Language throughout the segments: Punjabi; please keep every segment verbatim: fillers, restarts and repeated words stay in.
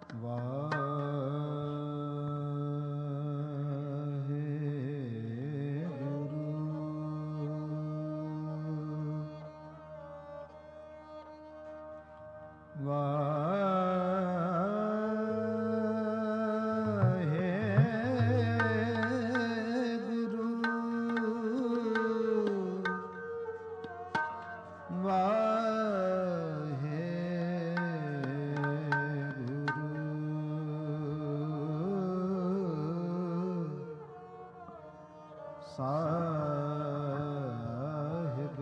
ਸਾਹਿਬ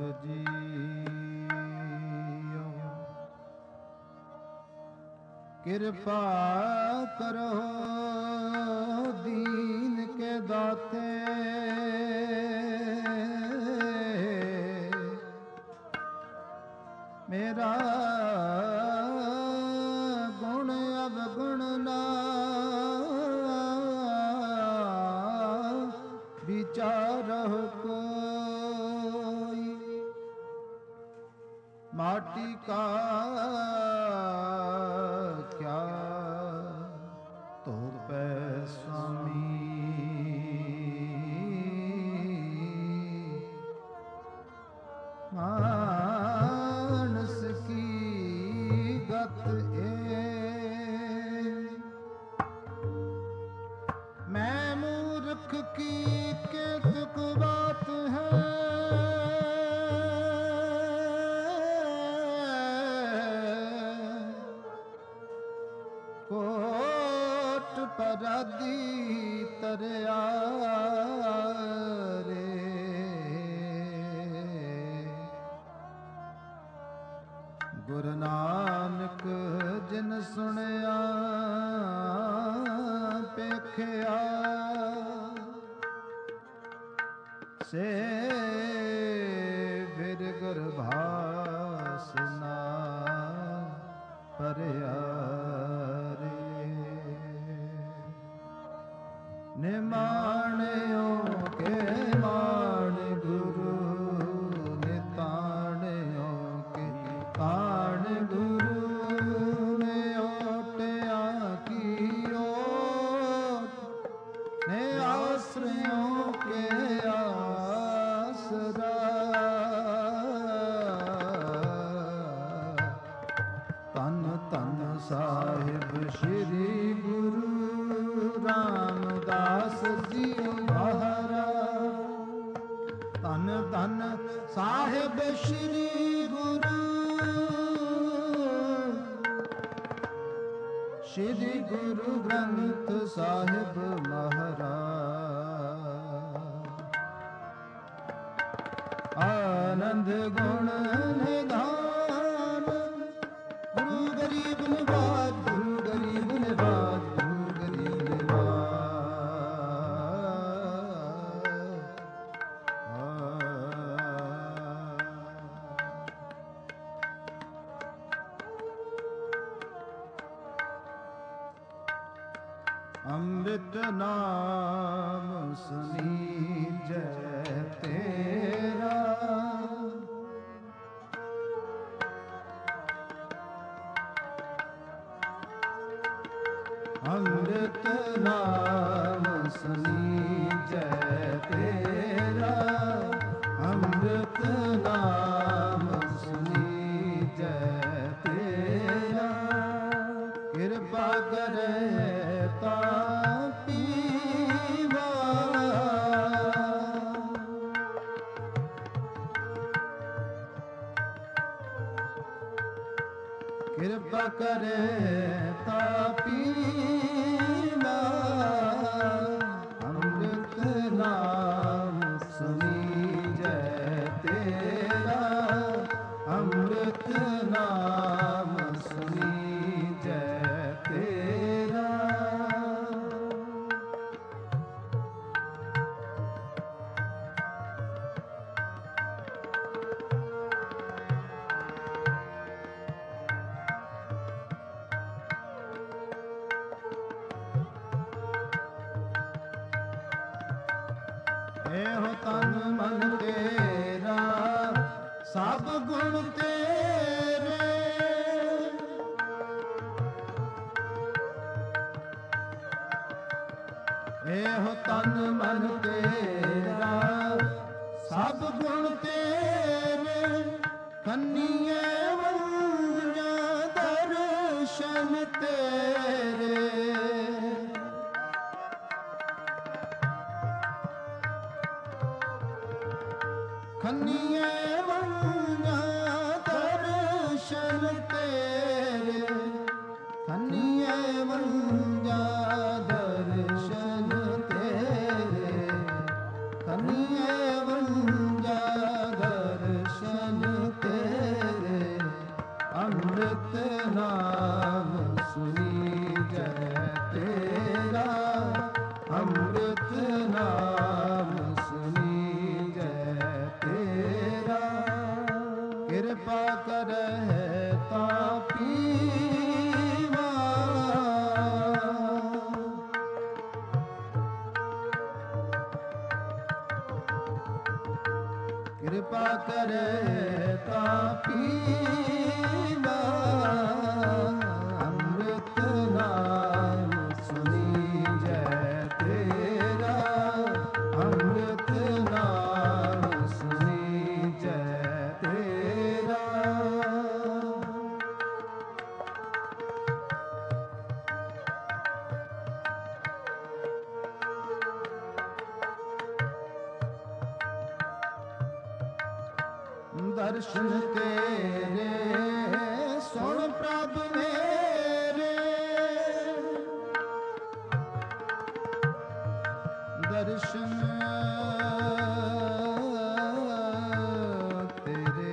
ਜੀਓ ਕਿਰਪਾ ਕਰੋ ਦੀਨ ਕੇ ਦਾਤੇ ਮੇਰਾ ਗੁਣ ਅਵਗੁਣ ਨਾ ਵਿਚਾਰਹੁ ਕੋਈ ਮਾਟੀ ਕਾ ਕਿਆ ਧੋਪੈ ਸੁਆਮੀ ਮਾਨਸ ਕੀ ਗਤ ਏ ਮੈਂ ਮੂਰਖ ਕੀ केतुक बात है कोट पराधी तरया रे गुरु नानक जिन सुनया पेखया से फिर गुरभासना परया रे निमाणियों के मान गुरु निताणियों के ताण गुरु ने ओटया की ओट ने आश्रयों के तन तन साहिब श्री गुरु रामदास जी महाराज तन तन साहिब श्री गुरु श्री गुरु ग्रंथ साहिब महाराज आनंद गुण निधान गुरु गरीब निवाज गुरु गरीब निवाज गुरु गरीब निवाज अमृत नाम सुनीजै तेरा अमृत नाम सुनीजै तेरा अमृत नाम सुनीजै तेरा कृपा करे ता पीवा कृपा करे ता पीवा अमृत नाम सुनीजै तेरा अमृत नाम सुनीजै तेरा एहो तन मन तेरा सब गुण तेरे ਇਹੋ ਤਨ ਮਨ ਤੇਰਾ ਸਭ ਗੁਣ ਤੇਰੇ, ਖੰਨੀਏ ਵੰਜਾ ਦਰਸ਼ਨ ਤੇਰੇ। ਖੰਨੀਏ ਵੰਜਾ ਦਰਸ਼ਨ ਤੇਰੇ, ਖੰਨੀਏ ਵੰਜਾ ਦਰਸ਼ਨ ਤੇਰੇ, ਖੰਨੀਏ ਵੰਜਾ ਦਰਸ਼ਨ ਤੇਰੇ। ਅੰਮ੍ਰਿਤ ਨਾਮ ਸੁਣੀਜੈ ਤੇਰਾ, ਅੰਮ੍ਰਿਤ ਨਾਮ ਸੁਣੀਜੈ ਤੇਰਾ। ਕਿਰਪਾ ਕਰਹਿ ਤਾ ਪੀਵਾ, ਕਿਰਪਾ ਕਰਹਿ ਤਾ ਪੀਵਾ। ਅੰਮ੍ਰਿਤ ਨਾਮ ਸੁਣੀਜੈ ਤੇਰਾ, ਅੰਮ੍ਰਿਤ ਨਾਮ ਸੁਣੀਜੈ ਤੇਰਾ। ਦਰਸ਼ਨ ਤੇਰੇ ਸੁਣ ਪ੍ਰਭ ਮੇਰੇ, ਦਰਸ਼ਨ ਤੇਰੇ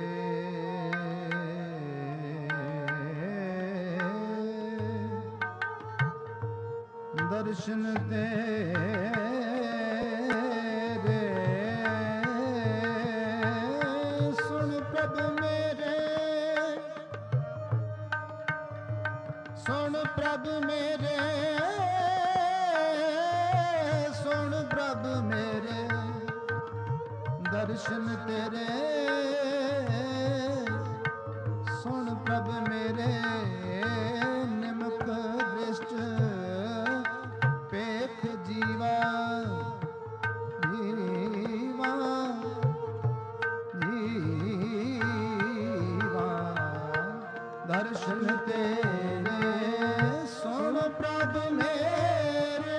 ਦਰਸ਼ਨ ਤੇਰੇ ਸੁਣ ਪ੍ਰਭ ਮੇਰੇ, ਸੁਣ ਪ੍ਰਭ ਮੇਰੇ, ਸੁਣ ਪ੍ਰਭ ਮੇਰੇ। ਦਰਸ਼ਨ ਤੇਰੇ ਸੁਣ ਪ੍ਰਭ ਮੇਰੇ, ਨਿਮਕ ਦ੍ਰਿਸ਼ਟ ਪੇਖ ਜੀਵਾ, ਜੀਵਾ ਜੀਵਾ। ਦਰਸ਼ਨ ਤੇਰੇ ਸੁਣ ਪ੍ਰਭ ਮੇਰੇ,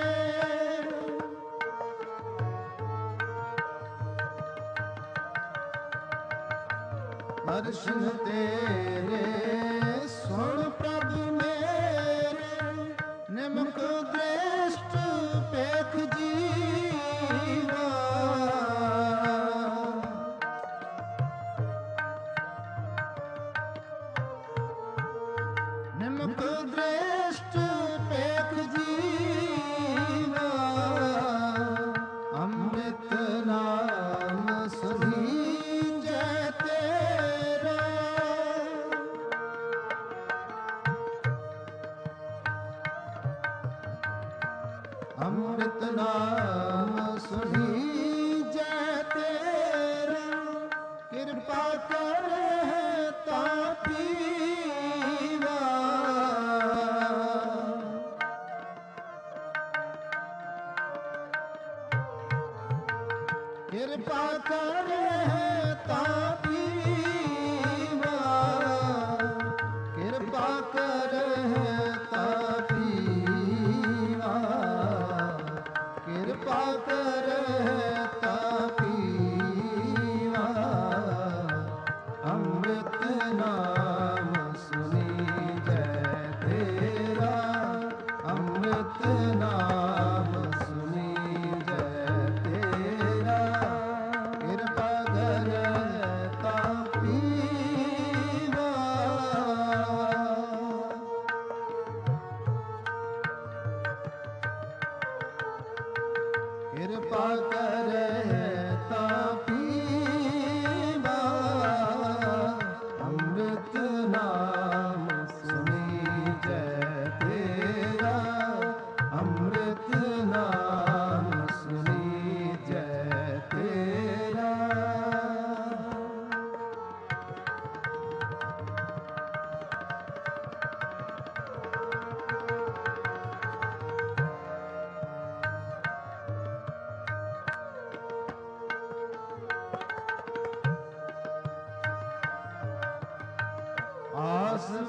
ਦਰਸ਼ਨ ਤੇਰੇ ਸੁਣ ਪ੍ਰਭ ਮੇਰੇ। ਨਿਮਕ ਦ੍ਰਿਸ਼ਟ ਪੇਖ ਜੀਵਾ, ਨਿਮਕ ਦ੍ਰਿਸ਼ਟ ਪੇਖ ਜੀਵਾ। ਅੰਮ੍ਰਿਤ ਨਾਮ ਸੁਣੀਜੈ ਤੇਰਾ, ਅੰਮ੍ਰਿਤ ਨਾਮ ਸੁਣੀਜੈ ਤੇਰਾ। ਕਿਰਪਾ ਕਰਹਿ ਤਾ ਪੀਵਾ, ਕਿਰਪਾ ਕਰਹਿ ਤਾ ਪੀਵਾ, ਕਿਰਪਾ ਕਰਹਿ ਤਾ ਪੀਵਾ, ਕਿਰਪਾ ਕਰਹਿ ਤਾ ਪੀਵਾ। ਅੰਮ੍ਰਿਤ ਨਾਮ ਸੁਣੀਜੈ ਤੇਰਾ, ਅੰਮ੍ਰਿਤ ਨਾਮ ਸੁਣੀਜੈ ਤੇਰਾ। ਕਿਰਪਾ ਕਰਹਿ ਤਾ ਪੀਵਾ, ਕਿਰਪਾ ਕਰਹਿ ਤਾ ਪੀਵਾ। ਅੰਮ੍ਰਿਤ ਨਾਮ ਸੁਣੀਜੈ ਤੇਰਾ, ਅੰਮ੍ਰਿਤ ਨਾਮ ਸੁਣੀਜੈ ਤੇਰਾ।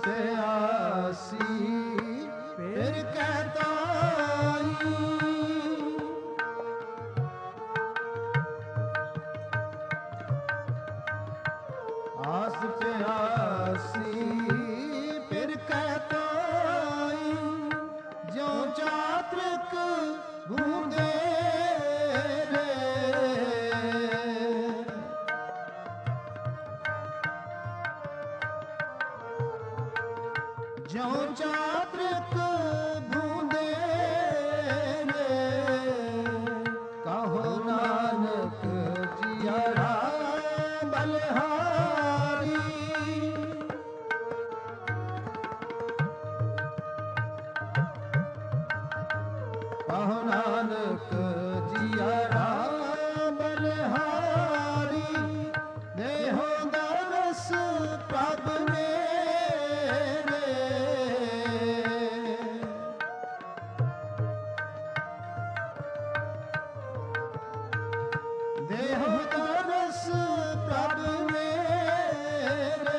ਪਿਆਸੀ ਫਿਰ ਕਹਤਾਈ, ਆਸ ਪਿਆਸੀ ਫਿਰ ਕਹਤਾਈ, ਜਿਉ ਚਾਤ੍ਰਿਕ ਬੂੰਦੇ ਰੇ, ਜਿਉ ਚਾਤ੍ਰਿਕ ਬੂੰਦੇ ਰੇ, ਕਹੋ ਨਾਨਕ ਜੀਅਰਾ ਬਲਿਹਾਰੀ, ਕਹੋ ਨਾਨਕ ਜੀਅਰਾ ਬਲਿਹਾਰੀ, ਦੇਹੋ ਦਰਸ ਪ੍ਰਭ ਮੇਰੇ, ਦੇਹੋ ਦਰਸ ਪ੍ਰਭ ਮੇਰੇ,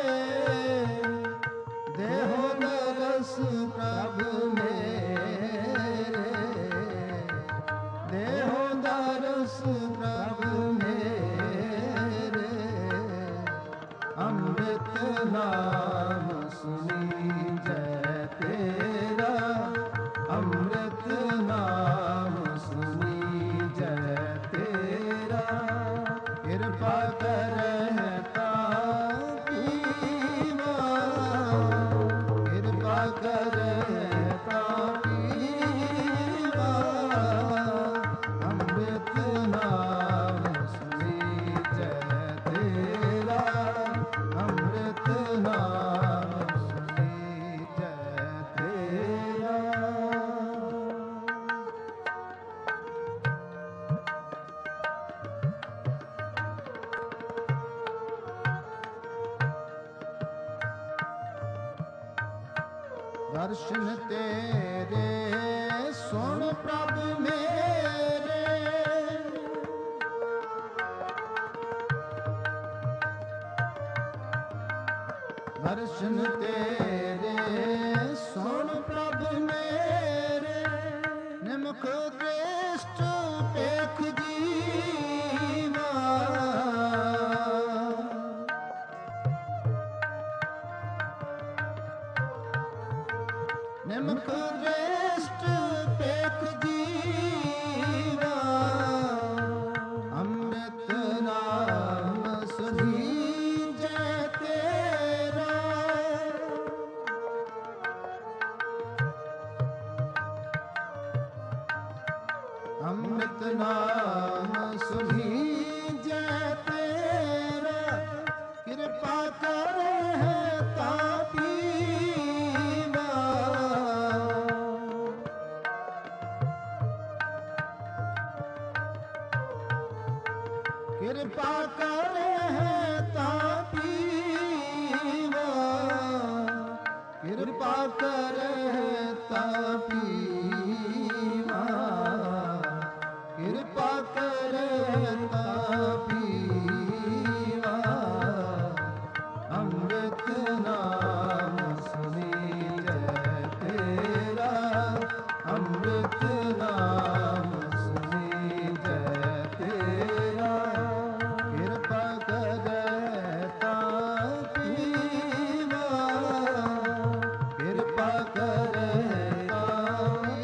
ਦੇਹੋ ਦਰਸ ਪ੍ਰਭ ਮੇਰੇ, ਦੇਹੋ ਦਰਸ ਪ੍ਰਭ ਮੇਰੇ, ਅੰਮ੍ਰਿਤ ਨਾਮ ਸੁਣੀਜੈ ਤੇਰਾ, ਅੰਮ੍ਰਿਤ ਨਾਮ ਸੁਣੀਜੈ ਤੇਰਾ, ਕਿਰਪਾ ਕਰਹਿ ਤਾ ਪੀਵਾ, ਕਿਰਪਾ ਕਰਹਿ ਤਾ ਪੀਵਾ, ਅੰਮ੍ਰਿਤ ਨਾਮ ਸੁਣੀਜੈ ਤੇਰਾ, ਅੰਮ੍ਰਿਤ ਨਾਮ ਸੁਣੀਜੈ ਤੇਰਾ। ਦਰਸ਼ਨ ਤੇਰੇ ਸੁਣ ਪ੍ਰਭ ਮੇਰੇ, ਦਰਸ਼ਨ ਤੇਰੇ ਸੁਣ ਪ੍ਰਭ ਮੇਰੇ, ਨਿਮਖ ਦ੍ਰਿਸ਼ਟ ਪੇਖ ਜੀਵਾ, ਨਿਮਖ ਦ੍ਰਿਸ਼ਟ ਪੇਖ ਜੀਵਾ, ਅੰਮ੍ਰਿਤ ਨਾਮ ਸੁਣੀਜੈ ਤੇਰਾ, ਅੰਮ੍ਰਿਤ ਨਾਮ ਸੁਣੀਜੈ ਤੇਰਾ, ਕਿਰਪਾ ਕਰਹਿ ਤਾ ਪੀਵਾ, ਕਿਰਪਾ ਕਰਹਿ ਤਾ ਪੀਵਾ, ਕਿਰਪਾ ਕਰਹਿ ਤਾ ਪੀਵਾ, ਕਿਰਪਾ ਕਰਹਿ ਤਾ ਪੀਵਾ, ਅੰਮ੍ਰਿਤ ਨਾਮ ਸੁਣੀਜੈ ਤੇਰਾ, ਅੰਮ੍ਰਿਤ ਨਾਮ ਸੁਣੀਜੈ ਤੇਰਾ, ਕਿਰਪਾ ਕਰਹਿ ਤਾ ਪੀਵਾ, ਕਿਰਪਾ ਕਰਹਿ ਤਾ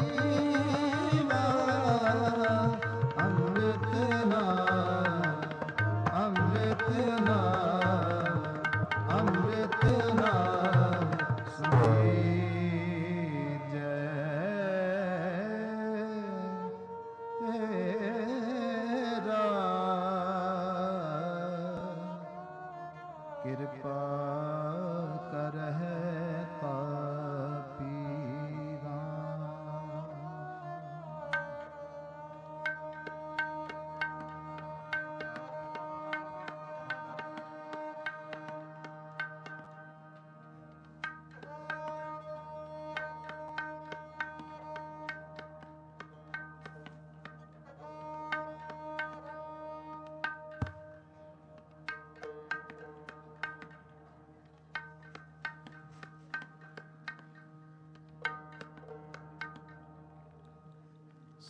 ਪੀਵਾ, ਅੰਮ੍ਰਿਤ ਨਾਮ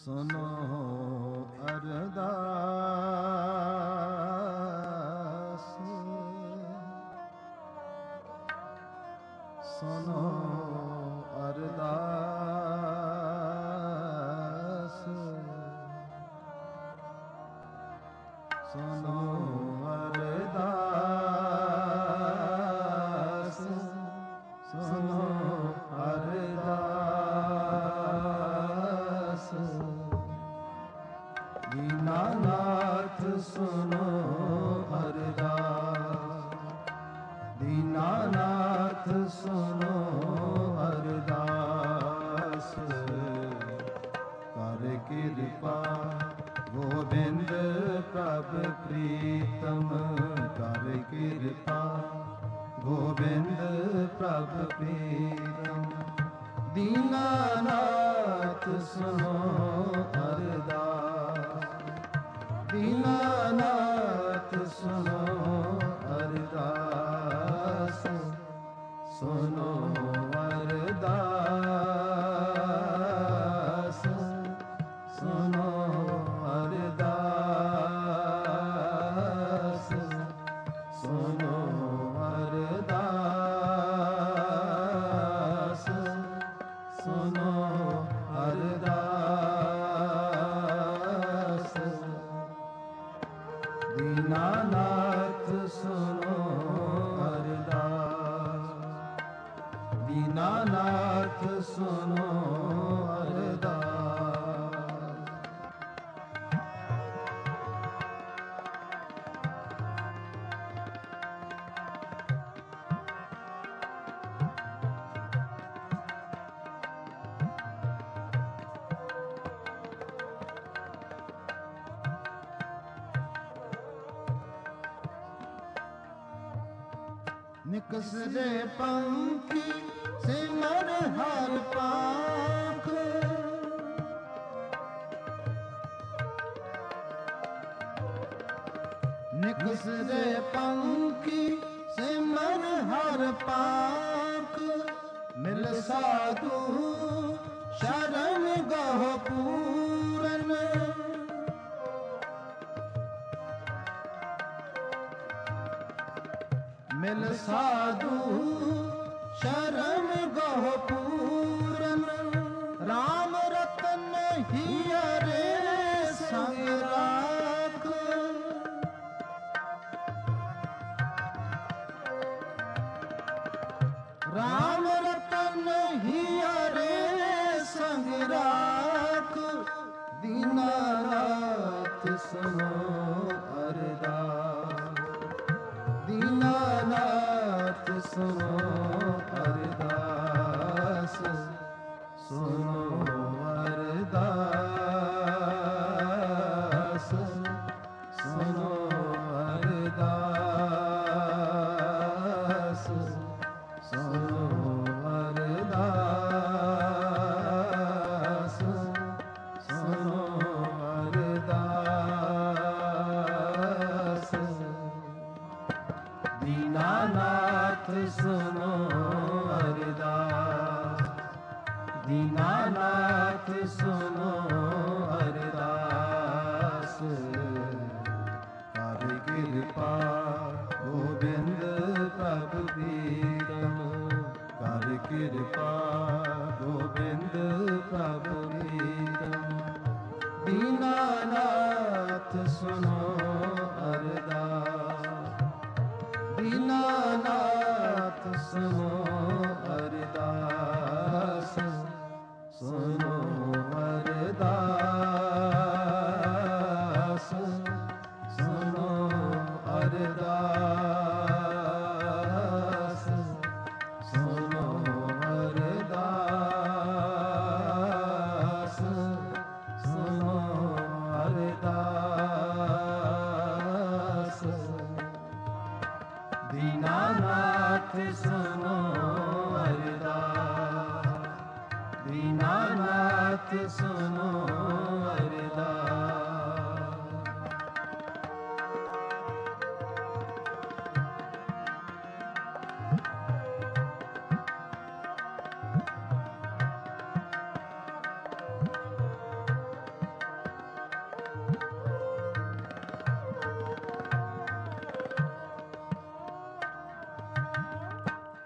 सुनो अरदास सुनो अरदास सुनो अरदास सुनो अरदास दीनानाथ सुनो अरदास दीनानाथ सुनो अरदास कर कृपा गोविंद प्रभ प्रीतम कर कृपा गोविंद प्रभ प्रीतम दीनानाथ सुनो अरदास दीनानाथ सुनो अरदास सुनो अरदास सुनो अरदास सुनो अरदास सुनो अरदास दीनानाथ सुनो अरदास दीनानाथ सुनो अरदास निकसरे पंखी सिमर हर पाख निकसरे पंखी सिमर हर पाख मिल साधु शरण गह पूरन मिल साधु शरण गह पूरन राम रतन हियरे संग राख राम रतन हियरे संग राख दीनानाथ सुनो अरदास दीनानाथ सुनो अरदास सुनो अरदास सुनो अरदास सुनो अरदास सुनो अरदास दीनानाथ सुनो अरदास दीनानाथ सुनो अरदास कर कृपा गोविंद प्रभु प्रीतम कर कृपा गोविंद प्रभु प्रीतम दीनानाथ सुनो अरदास दीनानाथ सुनो अरदास सुनो अरदास सुनो अरदास सुनो अरदास सुनो अरदास दीनानाथ सुनो अरदास दीनानाथ सुनो अरदास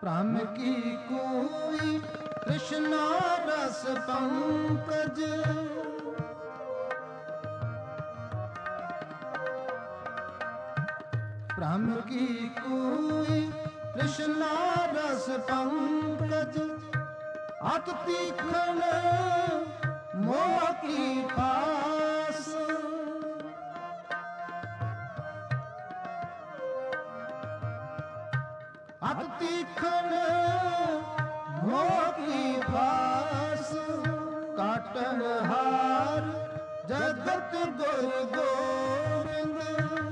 ਭ੍ਰਮ ਕੀ ਕੋਈ ਕ੍ਰਿਸ਼ਨਾ ਰਸ ਪੰਕਜ। ਭ੍ਰਮ ਕੀ ਕੋਈ ਕ੍ਰਿਸ਼ਨਾ ਰਸ ਪੰਕਜ। ਅਤ ਤੀਖਣ ਮੋਹ ਕੀ ਪਾਸ। ਅਤ ਤੀਖਣ ਮੋਹ ਕੀ ਪਾਸ। ਕਾਟਨ ਹਾਰ ਜਗਤ ਗੁਰ ਗੋਬਿੰਦ।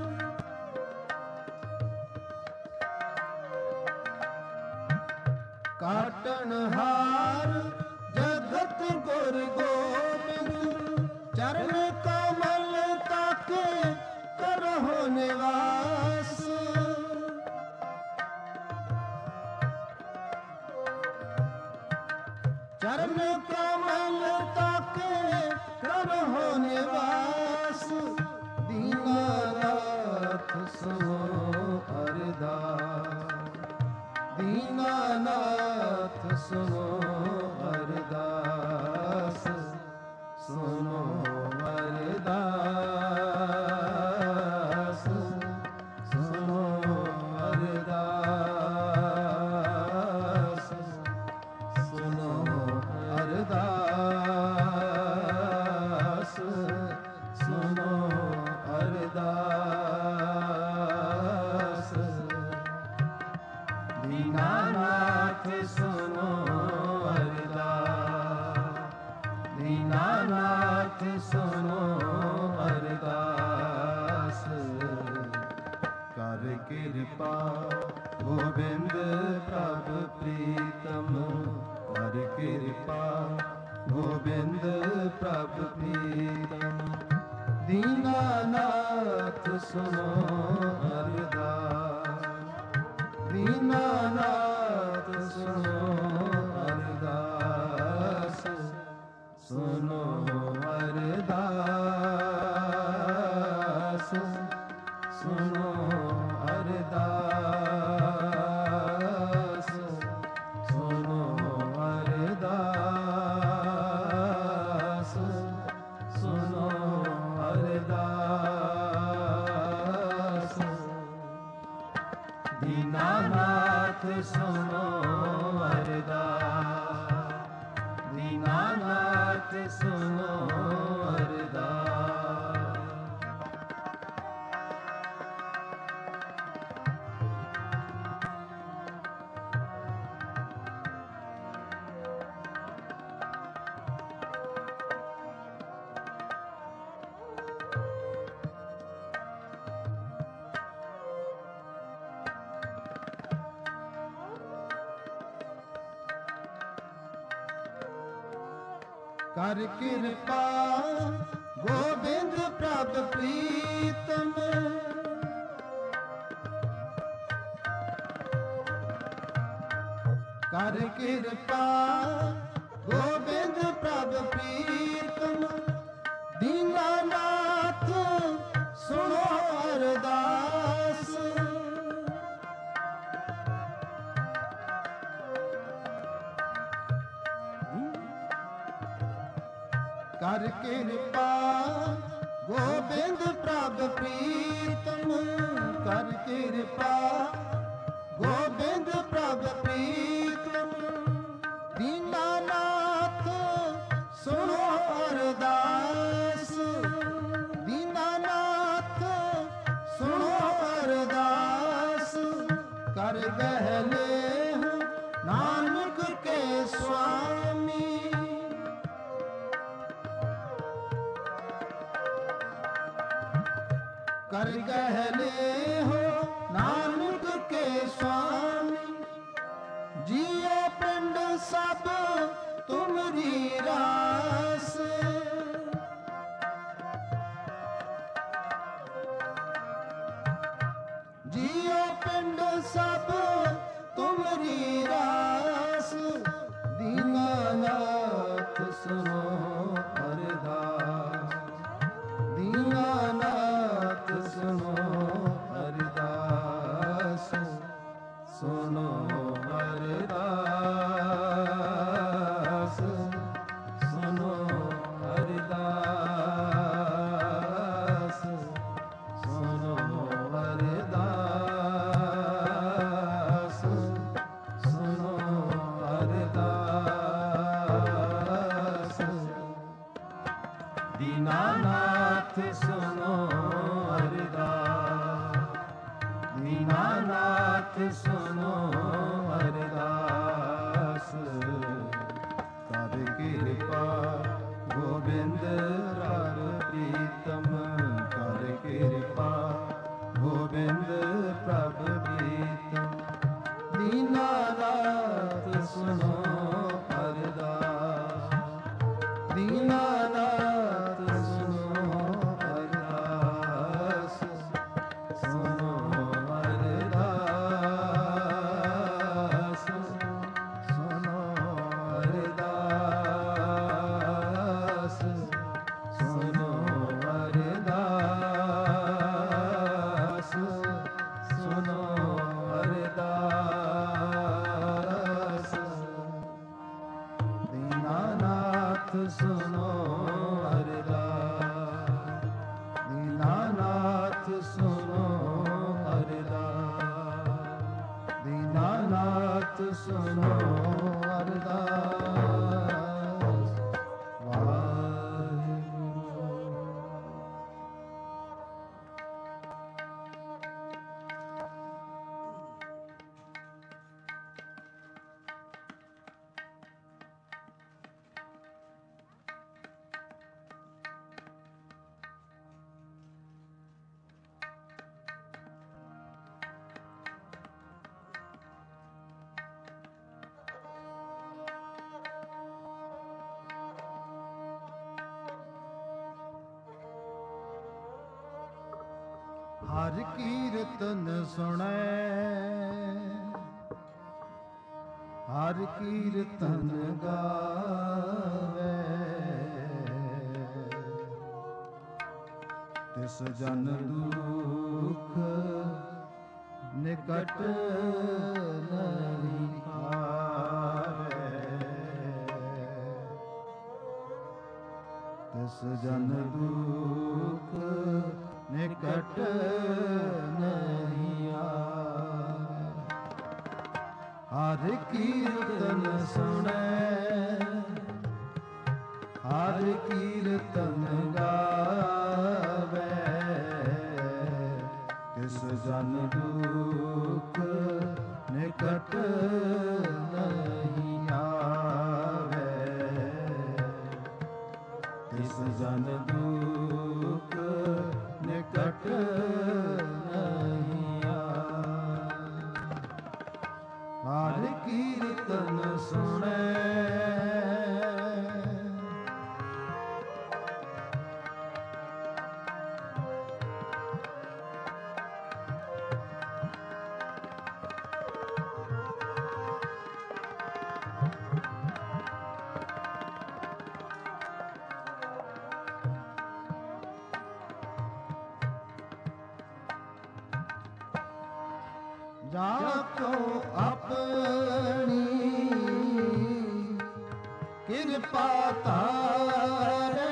ਕਾਟਨ ਹਾਰ ਜਗਤ ਗੁਰ ਗੋਬਿੰਦ। ਚਰਨ ਕਮਲ ਤਾਕੇ ਕਰਹੁ ਨਿਵਾਸ। ਚਰਨ ਕਮਲ ਤਾਕੇ ਕਰਹੁ ਨਿਵਾਸ। ਦੀਨਾਨਾਥ ਸੁਨੋ ਅਰਦਾਸ। ਦੀਨਾਨਾਥ ਸੁਨੋ ਅਰਦਾਸ। ਸੁਨੋ ਅਰਦਾਸ। ਸੁਨੋ ਅਰਦਾਸ। ਸੁਨੋ ਅਰਦਾਸ। ਸੁਨੋ ਅਰਦਾਸ। ਦੀਨਾਨਾਥ ਸੁਨੋ ਅਰਦਾਸ। ਦੀਨਾਨਾਥ ਸੁਨੋ ਅਰਦਾਸ। ਕਰ ਕਿਰਪਾ ਗੋਬਿੰਦ ਪ੍ਰਭ ਪ੍ਰੀਤਮ। ਕਰ ਕਿਰਪਾ ਗੋਬਿੰਦ ਪ੍ਰਭ ਪ੍ਰੀਤਮ। ਦੀਨਾਨਾਥ ਸੁਨੋ ਅਰਦਾਸ। ਦੀਨਾਨਾਥ ਸੁਨੋ ਅਰਦਾਸ। ਸੁਨੋ ਅਰਦਾਸ। ਸੁਨੋ ਅਰਦਾਸ। ਸੁਨੋ ਅਰਦਾਸ। ਸੁਨੋ ਅਰਦਾਸ। ਦੀਨਾਨਾਥ ਸੁਨੋ ਅਰਦਾਸ। ਦੀਨਾਨਾਥ ਸੁਨੋ ਅਰਦਾਸ। ਕਰ ਕਿਰਪਾ ਗੋਬਿੰਦ ਪ੍ਰਭ ਪ੍ਰੀਤਮ। ਕਰ ਕਿਰਪਾ ਗੋਬਿੰਦ ਪ੍ਰਭ ਪ੍ਰੀਤਮ। ਦੀਨਾਨਾਥ ਸੁਣੋ ਅਰਦਾਸ। ਕਰ ਕਿਰਪਾ ਗੋਬਿੰਦ ਪ੍ਰਭ ਪ੍ਰੀਤਮ। ਕਰ ਕਿਰਪਾ ਗੋਬਿੰਦ ਪ੍ਰਭ ਪ੍ਰੀਤਮ। ਦੀਨਾਨਾਥ ਸੁਣੋ ਅਰਦਾਸ। ਦੀਨਾਨਾਥ ਸੁਣੋ ਅਰਦਾਸ। ਕਰ ਗਹਿ ਲੇਹੁ ਨਾਨਕ ਕੇ ਸੁਆਮੀ। ਕਰ ਗਹਿ ਲੇਹੁ ਨਾਨਕ ਕੇ ਸੁਆਮੀ। ਜੀਉ ਪਿੰਡ ਸਭ ਤੁਮਰੀ ਰਾਸ। ਜੀਉ ਪਿੰਡ ਸਭ ਤੁਮਰੀ ਰਾਸ। ਦੀਨਾਨਾਥ ਸੁਨੋ ਅਰਦਾਸ। ਦੀਨਾਨਾਥ ਸੁਨੋ ਅਰਦਾਸ। ਸੁਨੋ ਅਰਦਾਸ। दीनानाथ सुनो अरदास, दीनानाथ सुनो अरदास, दीनानाथ सुनो अरदास। वाहिगुरू। हर कीर्तन सुनै, हर कीर्तन गावे, तिस जन दुख निकट नहीं आवे, तिस जन दुख निकट नहीं आवे। हर कीर्तन सुनै, हर कीर्तन गावे, तिस जन दुख निकट नहीं आवे, तिस जन दुख निकट नहीं आवे। हर कीर्तन सुनै, जाको अपनी कृपा तारे,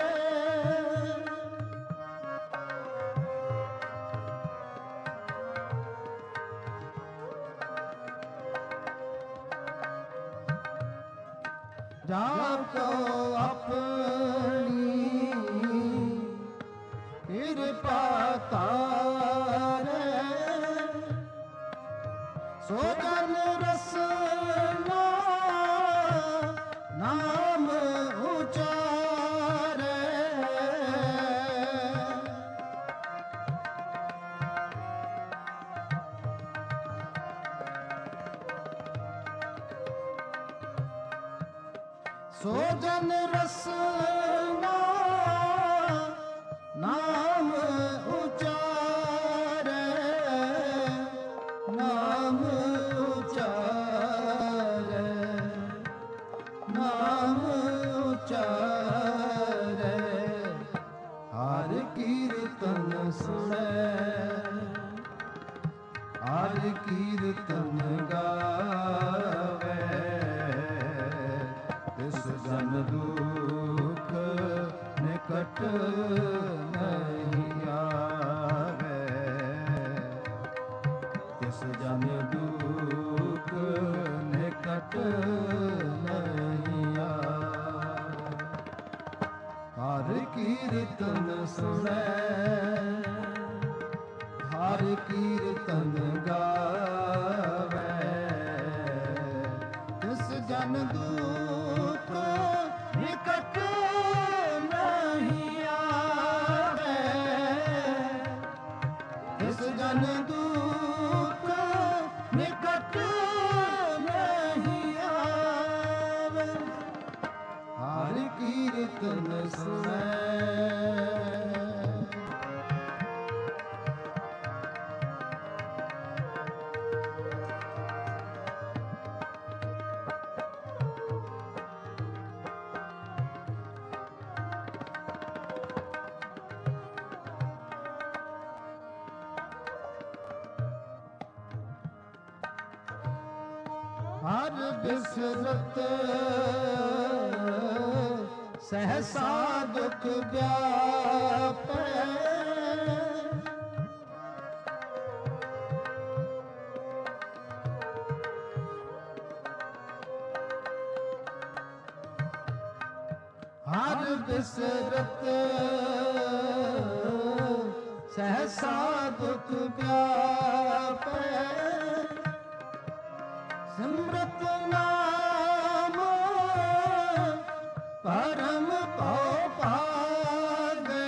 जाको अपनी कृपा तारे, सो जन रसना नाम उचारे, सो जन रसना नाम उचारे, नाम उचारे, नाम उचारे। हर कीर्तन सुनै, हर कीर्तन गावे, तिस जन दुख निकट नहीं आवे, तिस जन दुख निकट नहीं आवे। हर कीर्तन सुनै, हर कीर्तन गावे, तिस जन दुख निकट नहीं आवे, तिस जन दुख निकट नहीं आवे। हर कीर्तन सुनै, हर बिसरत सहसा दुख व्यापै। हर बिसरत सहसा दुख व्यापै। सिमरत नाम परम भव भागै।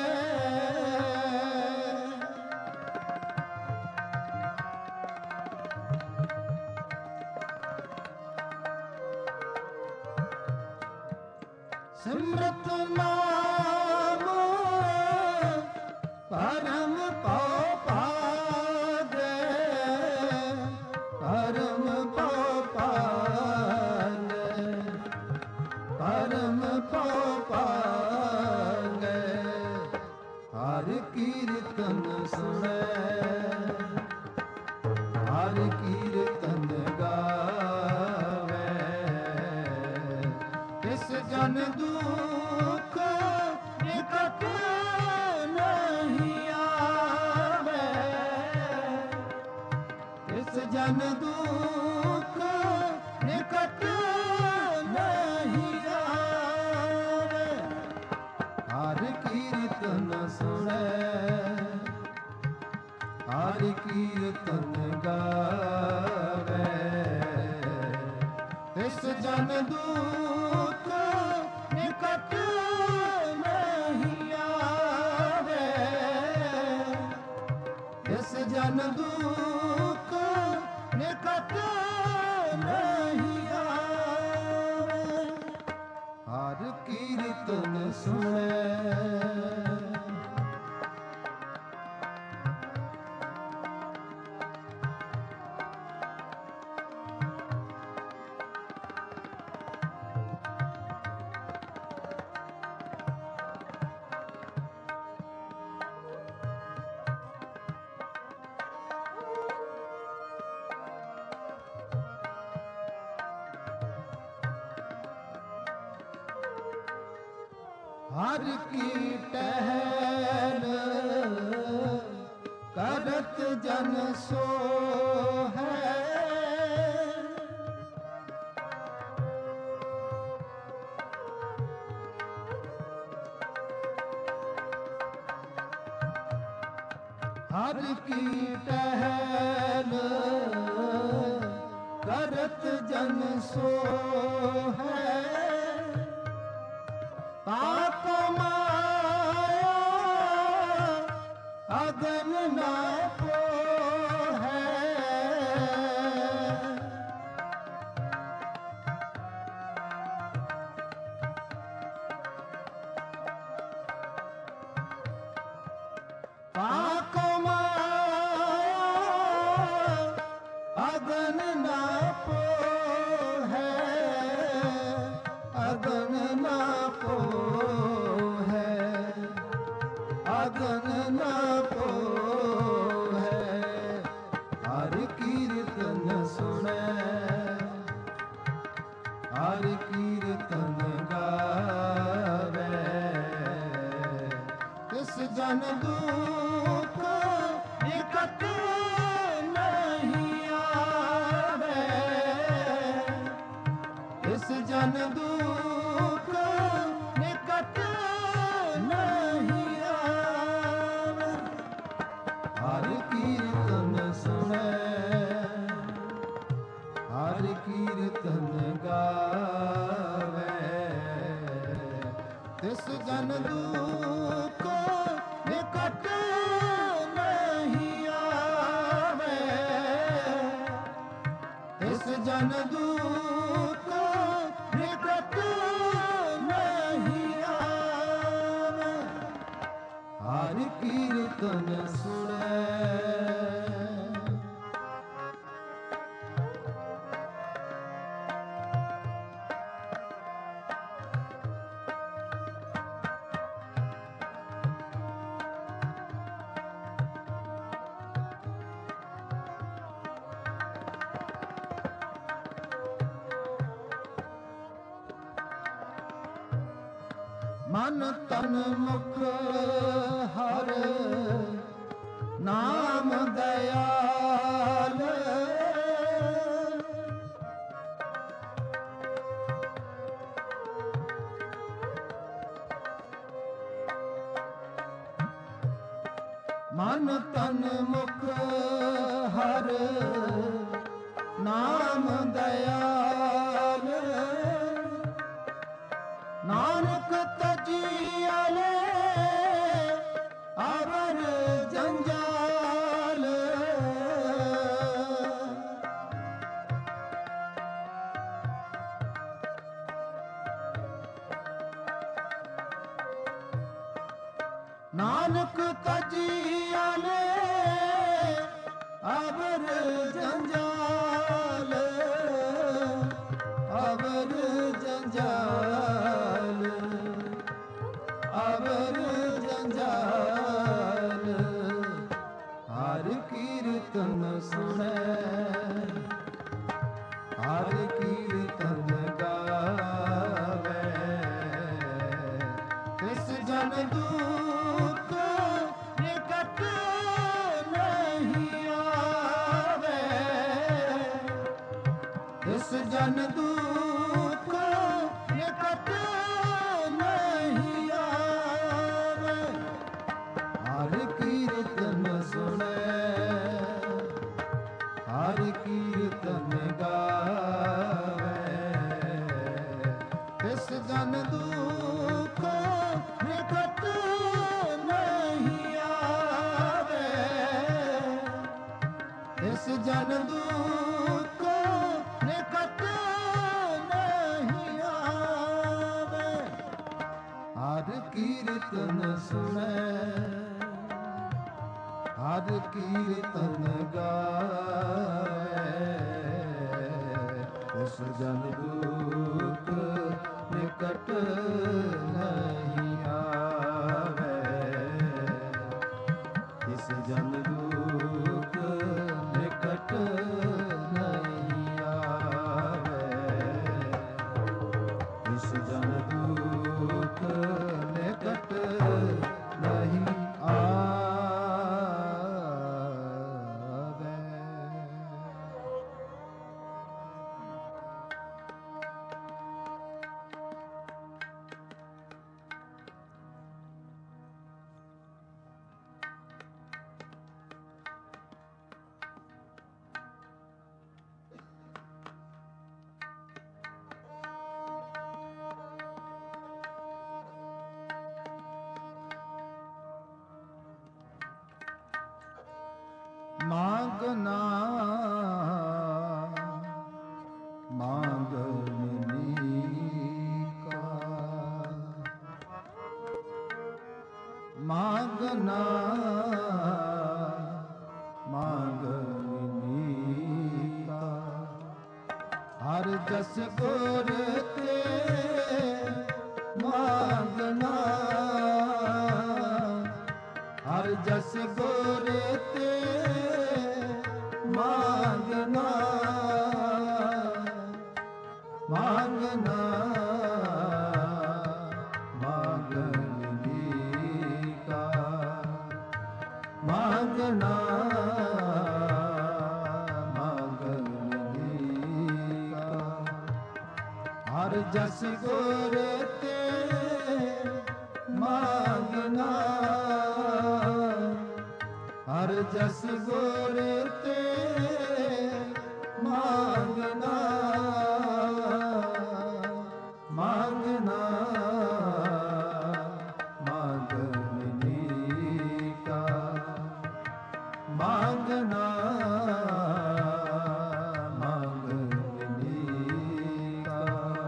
सिमरत नाम परम भव भागै। परम भव भागै। परम भव भागै। हर कीर्तन सुनै। हर कीर्तन गावै। तिस जन दुख निकट नहीं आवे। तिस जन दुख निकट नहीं आवे। हर कीर्तन सुनै। हर कीर्तन गावै। तिस जन दुख निकट नहीं आवे। तिस जन दुख निकट नहीं आवे। हर कीर्तन सुनै। हर की टहल करत जन सो है। हर की टहल करत जन सो है। पाप माया अगन न पो है। पाप माया अगन न पो है। अगन न पो है। अगन न पो है। हर कीर्तन सुनै। हर कीर्तन गावै। तिस जन दुख निकट नहीं आवे। तिस जन दुख निकट नहीं आवे। हर कीर्तन सुनै। हर कीर्तन गावै। तिस जन दुख निकट नहीं आवे। तिस जन दुख निकट नहीं आवे। हर कीर्तन सुनै। ਮਨ ਤਨ ਮੁਖ ਹਰ ਨਾਮ ਦਇਆਲ। ਮਨ ਤਨ ਮੁਖ ਹਰ ਨਾਮ ਦਇਆਲ। ਨਾਨਕ ਤਜੀਅਲੇ ਅਵਰ ਜੰਜਾਲ। ਨਾਨਕ ਤਜੀਅਲੇ ਅਵਰ ਜੰਜਾਲ। ਅਵਰ ਜੰਜਾਲ। ਅਵਰ ਜੰਜਾਲ। ਹਰ ਕੀਰਤਨ ਸੁਣੈ ਹਰ ਕੀਰਤਨ ਗਾਵੇ। ਤਿਸ ਜਨ ਦੁਖ ਨਿਕਟ ਨਹੀਂ ਆਵੇ। ਤਿਸ ਜਨ ਦੁਖ ਨਿਕਟ ਨਹੀਂ ਆਵੇ। ਹਰ ਕੀਰਤਨ ਸੁਣੈ ਹਰ ਕੀਰਤਨ ਗਾਵੇ। ਤਿਸ ਜਨ ਦੁਖ ਨਿਕਟ ਨਹੀਂ ਆਵੇ। ਤਿਸ ਜਨ ਦੁਖ ਨਿਕਟ ਨਹੀਂ ਆਵੇ। ਹਰ ਕੀਰਤਨ ਸੁਣੈ ਹਰ ਕੀਰਤਨ ਗਾਵੇ। ਤਿਸ ਜਨ ਦੁਖ ਨਿਕਟ ਨਹੀਂ ਆਵੇ। ਤਿਸ ਜਨ ਦੁਖ ਨਿਕਟ ਨਹੀਂ ਆਵੇ। ਤਿਸ ਜਨ ਦੁਖ ਨਿਕਟ ਨਹੀਂ ਆਵੇ। ਮਾਂਗਨਾ ਮਾਂਗਨੀ ਕਾ। ਮਾਂਗਨਾ ਮਾਂਗਨੀ ਕਾ। ਹਰ ਜਸ ਗੁਰ ਤੇ ਮਾਂਗਨਾ। ਹਰ ਜਸ ਗੁਰ ਤੇ ਮਾਂਗਨਾ। ਮਾਂਗਨਾ ਮਾਂਗਨੀ ਕਾ। ਮਾਂਗਨਾ ਮਾਂਗਨੀ ਕਾ। ਹਰ ਜਸ ਗੁਰ ਤੇ ਮਾਂਗਨਾ। ਹਰ ਜਸ ਗੁਰ ਤੇ ਮਾਂਗਨਾ। ਮਾਂਗਨਾ ਮਾਂਗਨੀ ਕਾ। ਮਾਂਗਨਾ ਮਾਂਗਨੀ ਕਾ।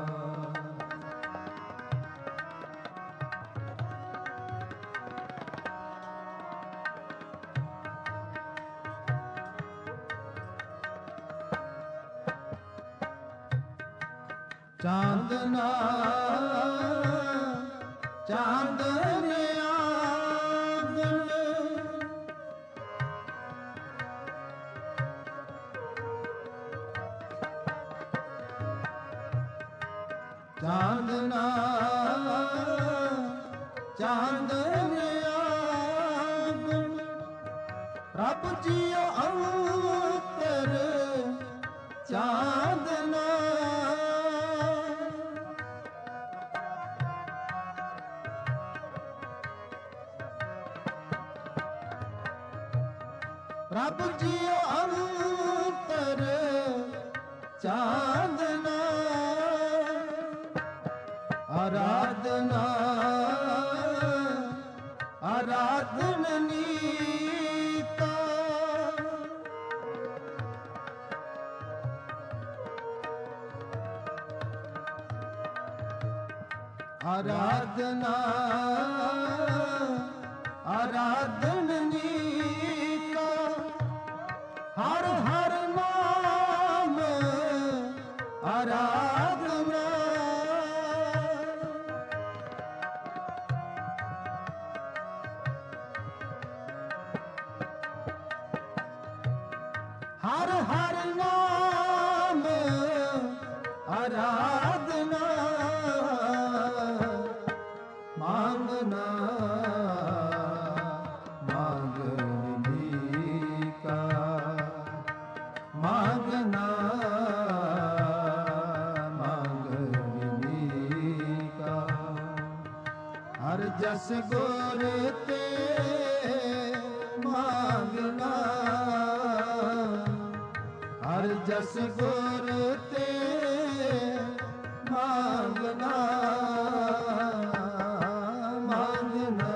ਚਾਂਦਨਾ ਚਾਂਦਨ ਆਂਗਨ। ਚਾਂਦਨਾ चांदन आगन प्रभ जियो अंतर चांदना प्रभ जियो अंतर चांदना आराधना आराधन नीता आराधना आराधन नीता हर हर नाम आराधना हर हर नाम आराधना मांगना मांगने का मांगना मांगने का हर जस गुर ते मांगना हर जस गुर ते मांगना मांगना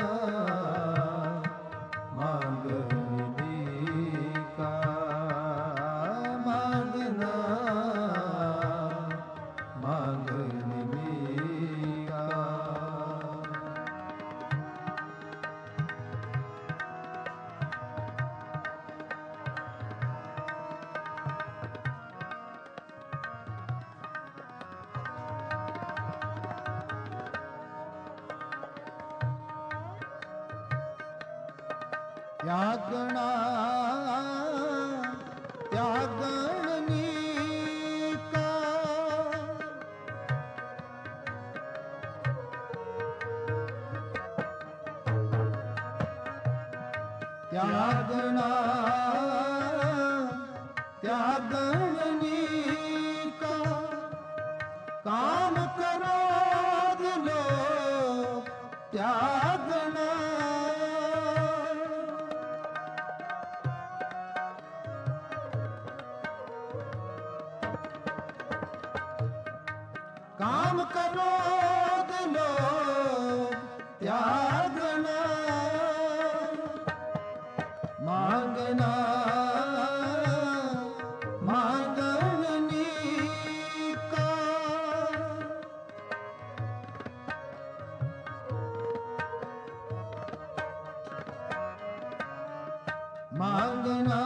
मांगने का मांगना मांगने का त्यागना त्यागनी का त्यागना त्यागनी का काम क्रोध लो त्यागना काम क्रोध लो त्यागना मांगना मांगनी का मांगना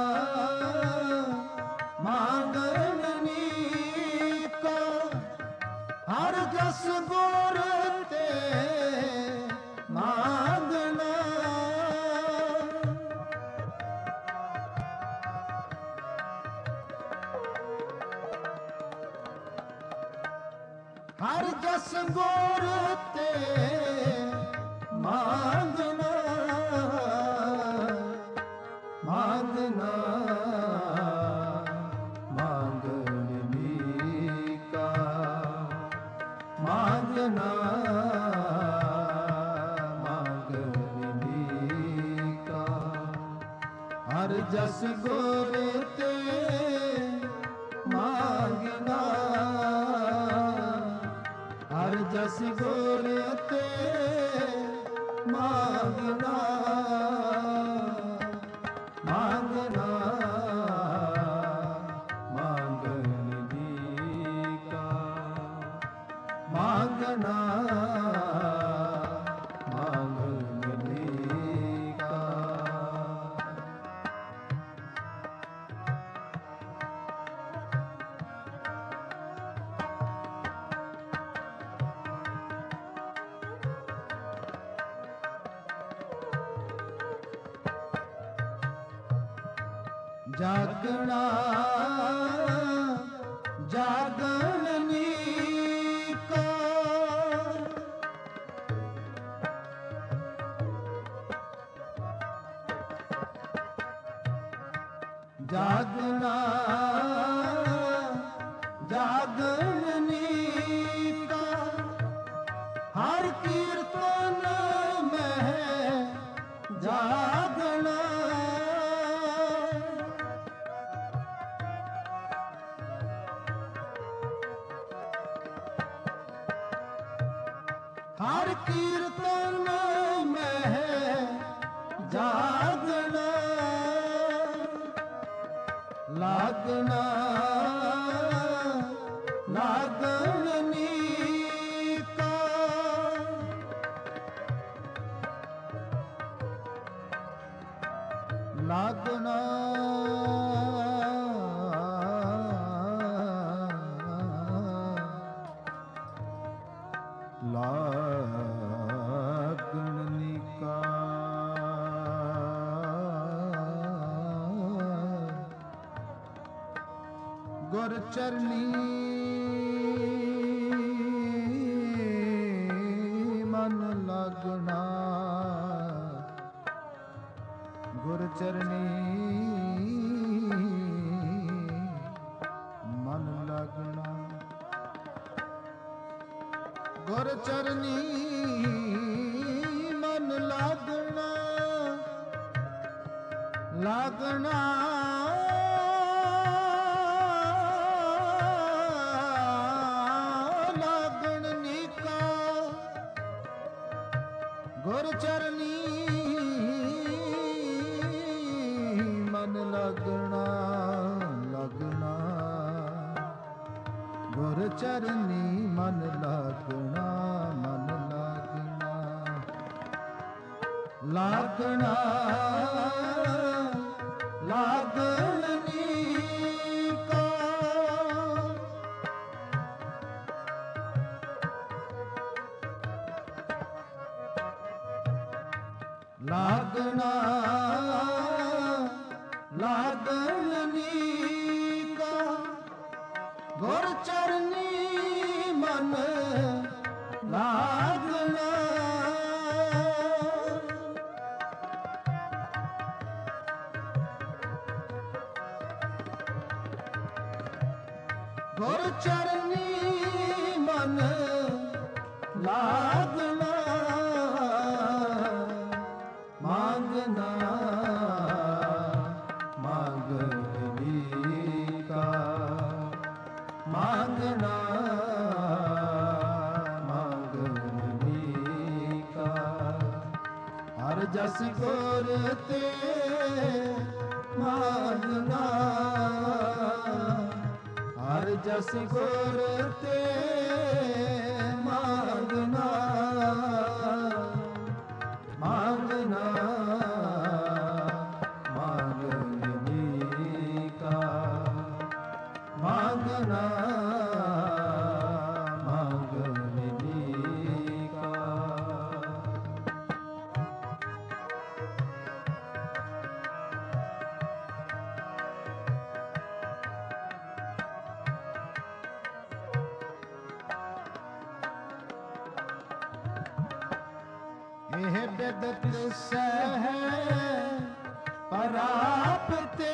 मांगनी का हर जस गुर ते मांगना हर जस गुर ते मांगना मांगना मांगने का मांगना मांगने का हर जस गुर ते मांगना हर जस गुर ते मांगना मांगना मांगने का मांगना मांगने का जागना जागनी का ਜਾਗਣਾ ਜਾਗਣੀ ਕਾ ਹਰ ਕੀਰਤਨ ਮਹਿ ਜਾਗਣਾ ਹਰ ਕੀਰਤਨ ਮਹਿ ਜਾਗਣਾ ਲਾਗਣਾ ਲਾਗਣੀ ਕਾ ਲਾਗਣਾ ਲਾਗਣੀ ਕਾ ਗੁਰ ਚਰਨੀ ਮਨ ਲਾਗਣਾ ਗੁਰ ਚਰਨੀ ਮਨ ਲਾਗਣਾ ਗੁਰ ਚਰਨੀ ਮਨ ਲਾਗਣਾ ਲਾਗਣਾ ਗੁਰ ਚਰਨੀ ਮਨ ਲੱਗਣਾ ਲੱਗਣਾ ਗੁਰ ਚਰਨੀ ਮਨ ਲੱਗਣਾ ਮਨ ਲੱਗਣਾ ਲੱਗਣਾ ਲੱਗਣੀ ਕਾ ਲਾਗਣਾ ਲਾਗਣੀ ਕਾ ਗੁਰ ਚਰਨੀ ਮਨ ਲਾਗਣਾ ਗੁਰ ਚਰਨੀ ਮਨ ਲਾਗਣਾ ਮਾਂਗਣਾ ਮਾਂਗਣੀ ਕਾ ਮਾਂਗਣਾ ਮਾਂਗਣੀ ਕਾ ਹਰ ਜਸ ਗੁਰ ਤੇ ਮਾਂਗਣਾ ਹਰ ਜਸ ਗੁਰ ਤੇ ਮਾਂਗਣਾ ਮਾਂਗਣਾ ਮਾਂਗਣੀ ਕਾ ਮਾਂਗਣਾ ਮਾਂਗਣੀ ਕਾ ਇਹ ਬਿਦਤ ਸਹਿ ਪਰਾਪਤੇ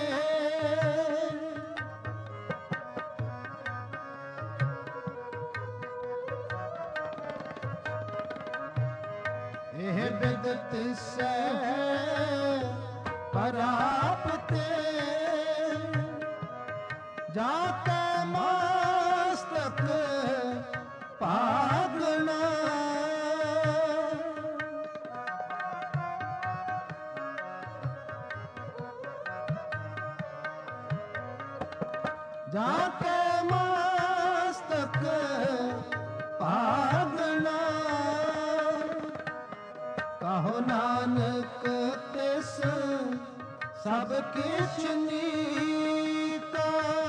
ਇਹ ਬਿਦਤ ਸਹਿ ਪਰਾਪਤੇ ਜਾ ਕੇ ਮਸਤਕ ਭਾਗਣਾ ਜਾ ਕੇ ਮਸਤਕ ਭਾਗਣਾ ਕਹੋ ਨਾਨਕ ਤਿਸ ਸਭ ਕਿਛ ਨੀਤਾ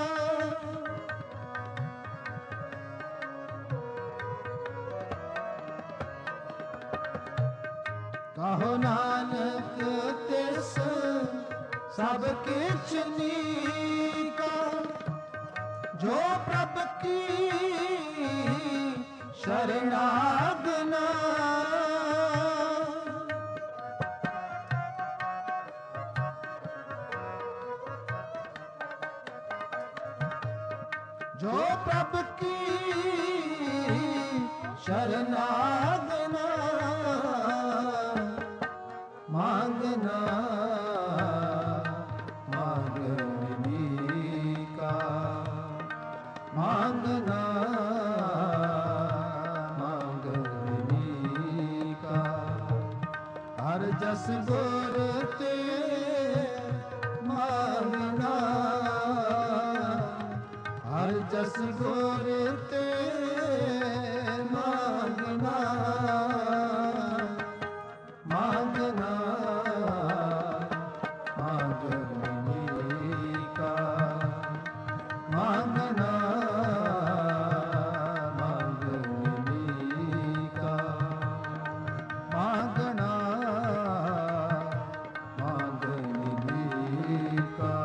ਕਹੋ ਨਾਨਕ ਤਿਸ ਸਭ ਕਿਛ ਨੀਤਾ ਜੋ ਪ੍ਰਭ ਕੀ ਸ਼ਰਨਾਗਨਾ ਜੋ ਪ੍ਰਭ ਕੀ ਸ਼ਰਨਾਗਨਾ ਮੰਗਨਾ ਮੰਗਨੀ ਕਾ ਮੰਗਨਾ ਮੰਗਨੀ ਕਾ ਹਰ ਜਸ ਗੁਰ ਤੇ ਮੰਗਨਾ ਹਰ ਜਸ ਗੁਰ ਤੇ ਮੰਗਨਾ ਮੰਗਨਾ ਮੰਗਨੀ ਕਾ ਮੰਗਨਾ ਮੰਗਨੀ ਕਾ ਮੰਗਨਾ ਮੰਗਨੀ ਕਾ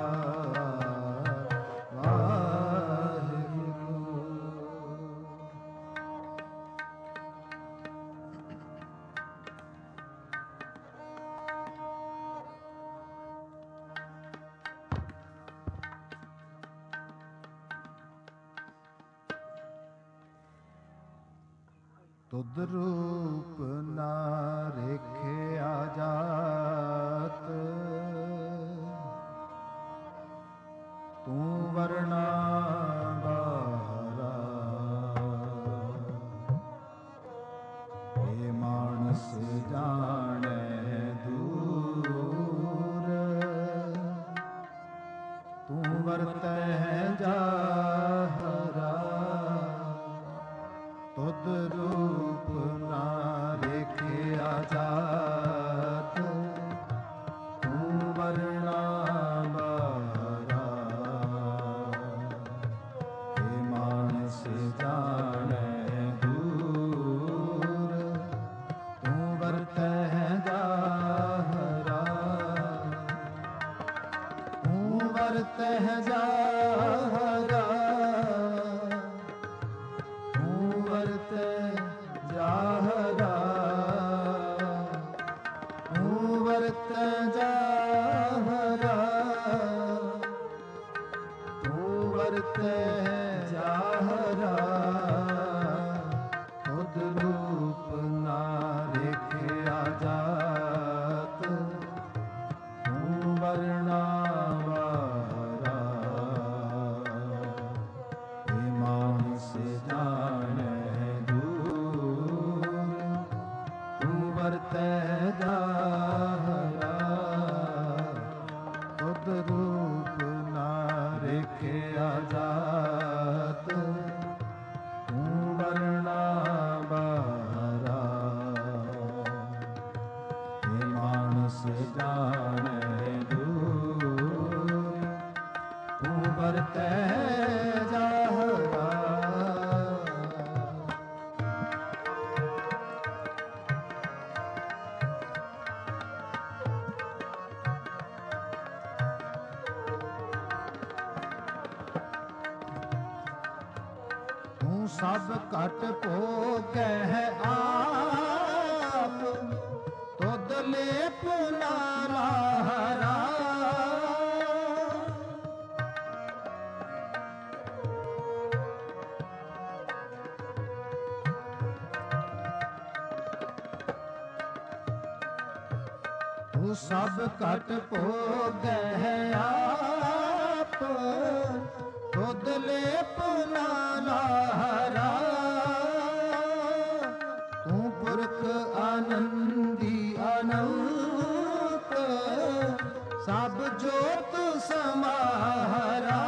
ਤੁਧ ਰੂਪ ਨਾ ਰੇਖਿਆ ਜਾਤ ਤੂੰ ਵਰਨਾ ਬਾਰਾ ਇਹ ਮਾਨਸ ਜਾਣੈ ਦੂਰ ਤੂੰ ਵਰਤੈ ਜਾਹਰਾ ਤੁਧ ਰੂਪ ਨਾ ਰੇਖਿਆ ਜਾਤ ਤੂੰ ਵਰਨਾ ਬਾਰਾ ਇਹ ਮਾਨਸ ਜਾਣੈ ਦੂਰ ਤੂੰ ਵਰਤੈ ਜਾਹਰਾ ਤੂੰ ਵਰਤੈ ਜਾਹਰਾ ਵਰਤੈ ਜਾਹਰਾ ਤੂੰ ਵਰਤੈ ਜਾਹਰਾ ਤੂੰ ਵਰਤੈ ਜਾਹਰਾ ਤੁਧ ਰੂਪ ਨਾ ਰੇਖਿਆ ਜਾਤ ਤੂੰ ਵਰਨਾ ਵਾਰਾ ਇਹ ਮਾਨਸ ਜਾਣੈ ਵਰਤੈ ਜਾਹਰਾ ਤੁਧ ਰੂਪ ਨਾ ਰੇਖਿਆ ਜਾਤ ਤੂੰ ਵਰਨਾ ਬਾਰਾ ਇਹ ਮਾਨਸ ਜਾਣੈ ਦੂਰ ਤੂੰ ਵਰਤੈ ਜਾਹਰਾ ਸਭ ਘਟ ਭੋਗੈ ਆਪ ਤੁਧ ਲੇਪ ਨਾ ਲਾਹਰਾ ਤੂੰ ਸਭ ਘਟ ਭੋਗੈ ਆਪ ਤੁਧ ਲੇਪ ਨਾ ਲਾਹਰਾ ਤੂੰ ਪੁਰਖ ਆਨੰਦੀ ਅਨੰਤ ਸਭ ਜੋਤ ਸਮਾਹਰਾ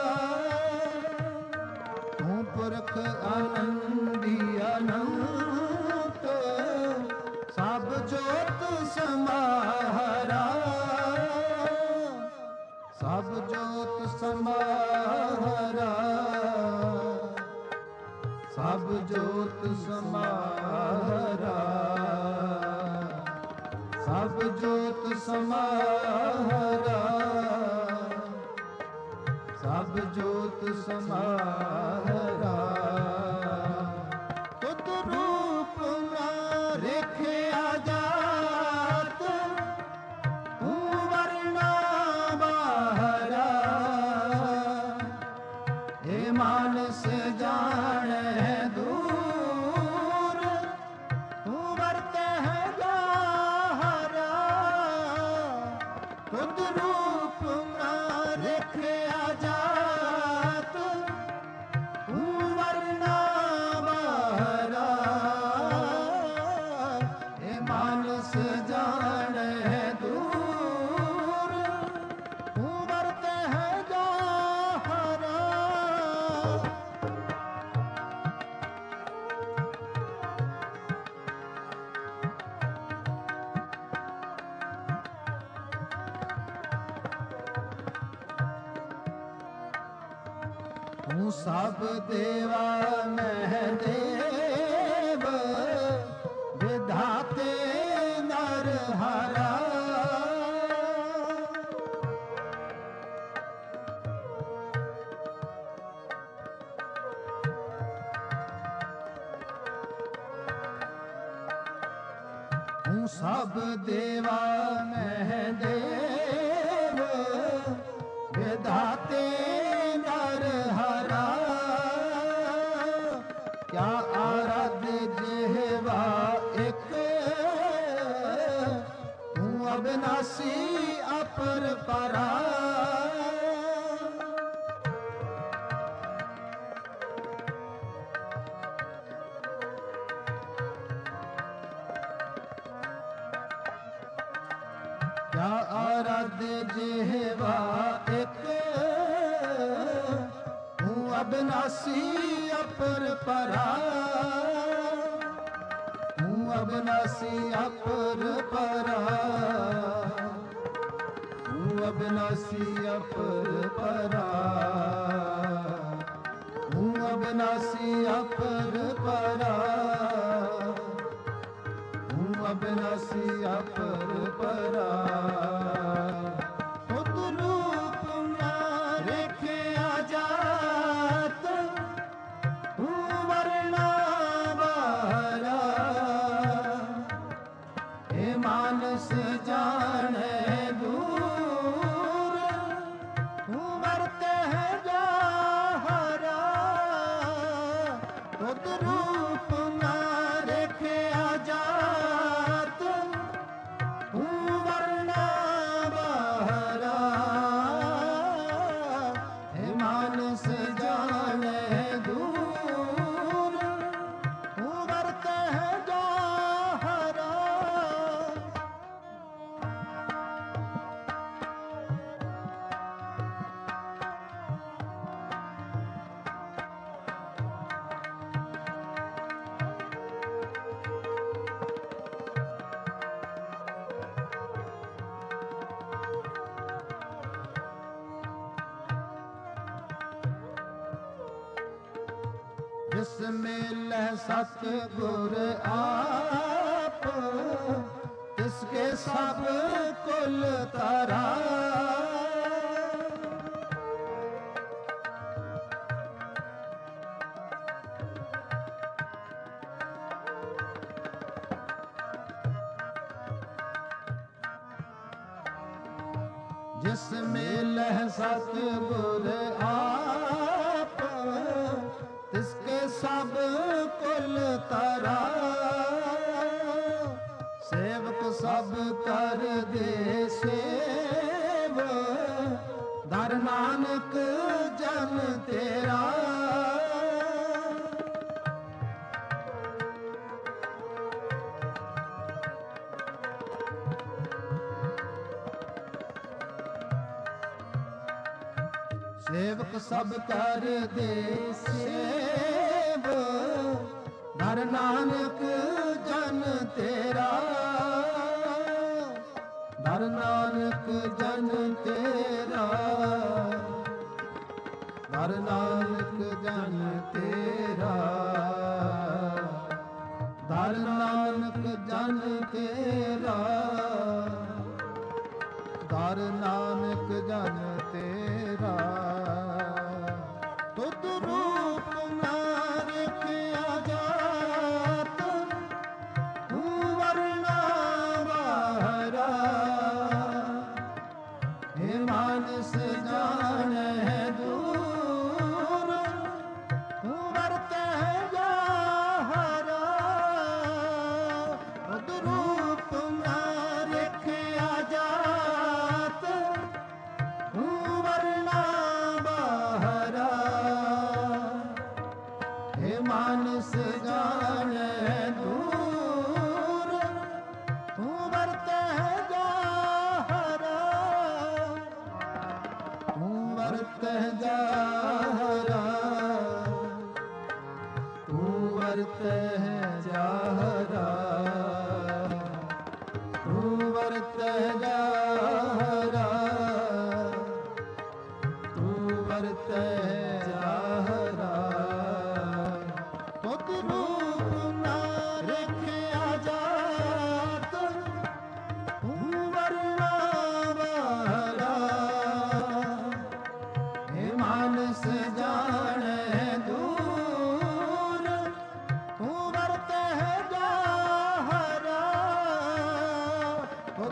ਤੂੰ ਪੁਰਖ ਆਨੰਦੀ ਅਨੰਤ ਸਭ ਜੋਤ ਸਮਾਹਰਾ ਸਭ ਜੋਤ ਸਮਾਹਰਾ ਸਭ ਜੋਤ ਸਮਾਹਰਾ ਸਭ ਜੋਤ ਸਮਾਹਰਾ ਸਭ ਜੋਤ ਸਮਾਹਰਾ ਤੁਧ ਰੂਪ ਨਾ ਰੇਖਿਆ ਜਾਤ ਤੂੰ ਵਰਨਾ ਬਾਹਰਾ ਏ ਮਾ ਤੂੰ ਸਭ ਦੇਵਾ ਮਹਿ ਦੇਵ ਵਿਧਾਤੇ ਨਰ ਹਰਾ। ਤੂੰ ਸਭ ਦੇਵਾ ਮਹਿ ਦੇਵ ਵਿਧਾਤੇ ਨਰ ਹਰਾ। ਕਿਆ ਆਰਾਧ ਜਿਹਵਾ ਇੱਕ ਤੂੰ ਅਬਿਨਾਸੀ ਅਪਰ ਪਰਾ। ਕਿਆ ਆਰਾਧ ਜਿਹਵਾ ਇੱਕ ਤੂੰ ਅਬਿਨਾਸੀ ਅਪਰ ਪਰਾ। ਤੂੰ ਅਬਿਨਾਸੀ ਅਪਰ ਪਰਾ। ਤੂੰ ਅਬਿਨਾਸੀ ਅਪਰ ਪਰਾ। ਤੂੰ ਅਬਿਨਾਸੀ ਅਪਰ ਪਰਾ। ਤੂੰ ਅਬਿਨਾਸੀ ਅਪਰ ਪਰਾ। ਤੁਧ ਰੂਪ ਨਾ ਰੇਖਿਆ ਜਾਤ ਤੂੰ ਵਰਨਾ ਬਾਹਰਾ। ਇਹ ਮਾਨਸ ਜਾਣੈ ਦੂਰ ਤੂੰ ਵਰਤੈ ਜਾਹਰਾ। ਤੁਧ ਰੂਪ ਨਾ ਰੇਖਿਆ ਜਾਤ ਤੂੰ ਵਰਨਾ ਬਾਹਰਾ। ਇਹ ਮਾਨਸ ਜਾਣੈ ਦੂਰ ਤੂੰ ਵਰਤੈ ਜਾਹਰਾ। ਜਿਸ ਮੇਲੈ ਸਤ ਗੁਰ ਆਪ ਤਿਸ ਕੇ ਸਭ ਕੁਲ ਤਾਰਾ। ਜਿਸ ਮੇਲੈ ਸਤ ਗੁਰ ਆਪ ਤਿਸ ਕੇ ਸਭ ਕੁਲ ਤਾਰਾ। ਸੇਵਕ ਸਭ ਕਰ ਦੇ ਸੇਵ ਦਰ ਨਾਨਕ ਜਨ ਤੇਰਾ। ਸੇਵਕ ਸਭ ਕਰ ਦੇ ਸੇਵ ਦਰ ਨਾਨਕ ਜਨ ਤੇਰਾ। ਦਰ ਨਾਨਕ ਜਨ ਤੇਰਾ। ਦਰ ਨਾਨਕ ਜਨ ਤੇਰਾ। ਦਰ ਨਾਨਕ ਜਨ ਤੇਰਾ। ਦਰ ਨਾਨਕ ਜਨ ਤੇਰਾ। ਤੁਧ ਰੂਪ ਨਾ ਰੇਖਿਆ ਜਾਤ ਤੂੰ ਵਰਨਾ ਬਾਹਰਾ। ਇਹ ਮਾਨਸ ਜਾਣੈ ਦੂਰ ਤੂੰ ਵਰਤੈ ਜਾਹਰਾ। ਤੁਧ ਰੂਪ ਨਾ ਰੇਖਿਆ ਜਾਤ ਤੂੰ ਵਰਨਾ ਬਾਹਰਾ। ਇਹ ਮਾਨਸ ਜਾਣੈ ਦੂਰ ਤੂੰ ਵਰਤੈ ਜਾਹਰਾ। ਤੂੰ ਵਰਤੈ ਜਾਹਰਾ। ਤੂੰ ਵਰਤੈ ਜਾਹਰਾ। ਤੂੰ ਵਰਤੈ ਜਾਹਰਾ। ਤੂੰ ਵਰਤੈ ਜਾਹਰਾ।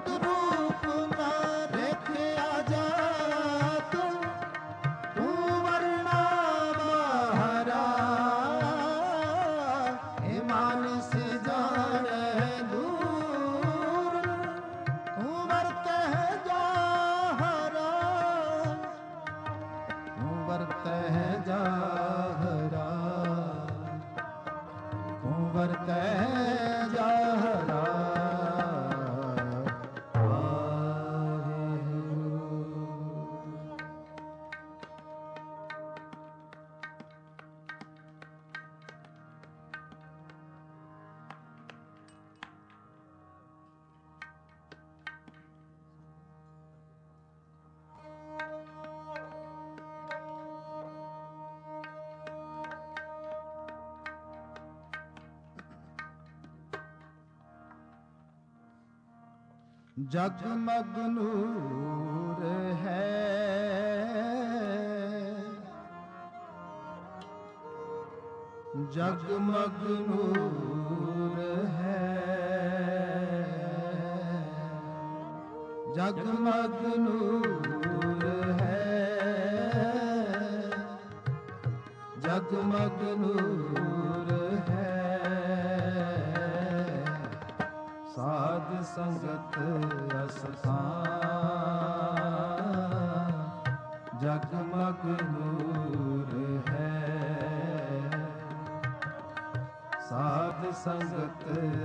जुग रूप न देखा जात, तू वर्णा बहरा, हे मानस जाने दूर, तू वर्तह जाहरा, तू वर्तह जाहरा, तू वर्तह जाहरा। जगमग नूर है, जगमग नूर है, जगमग नूर है, जगमग नूर है, साध संगत अस्थान, जगमग नूर है, साध संगत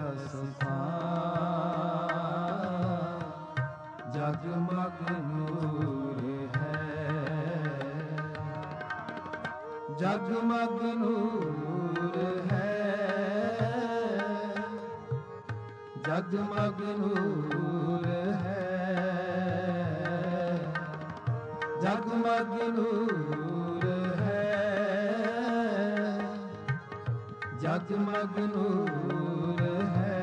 अस्थान, जगमग नूर है, जगमग नूर है, जगमग नूर है, जगमग नूर है, जगमग नूर है,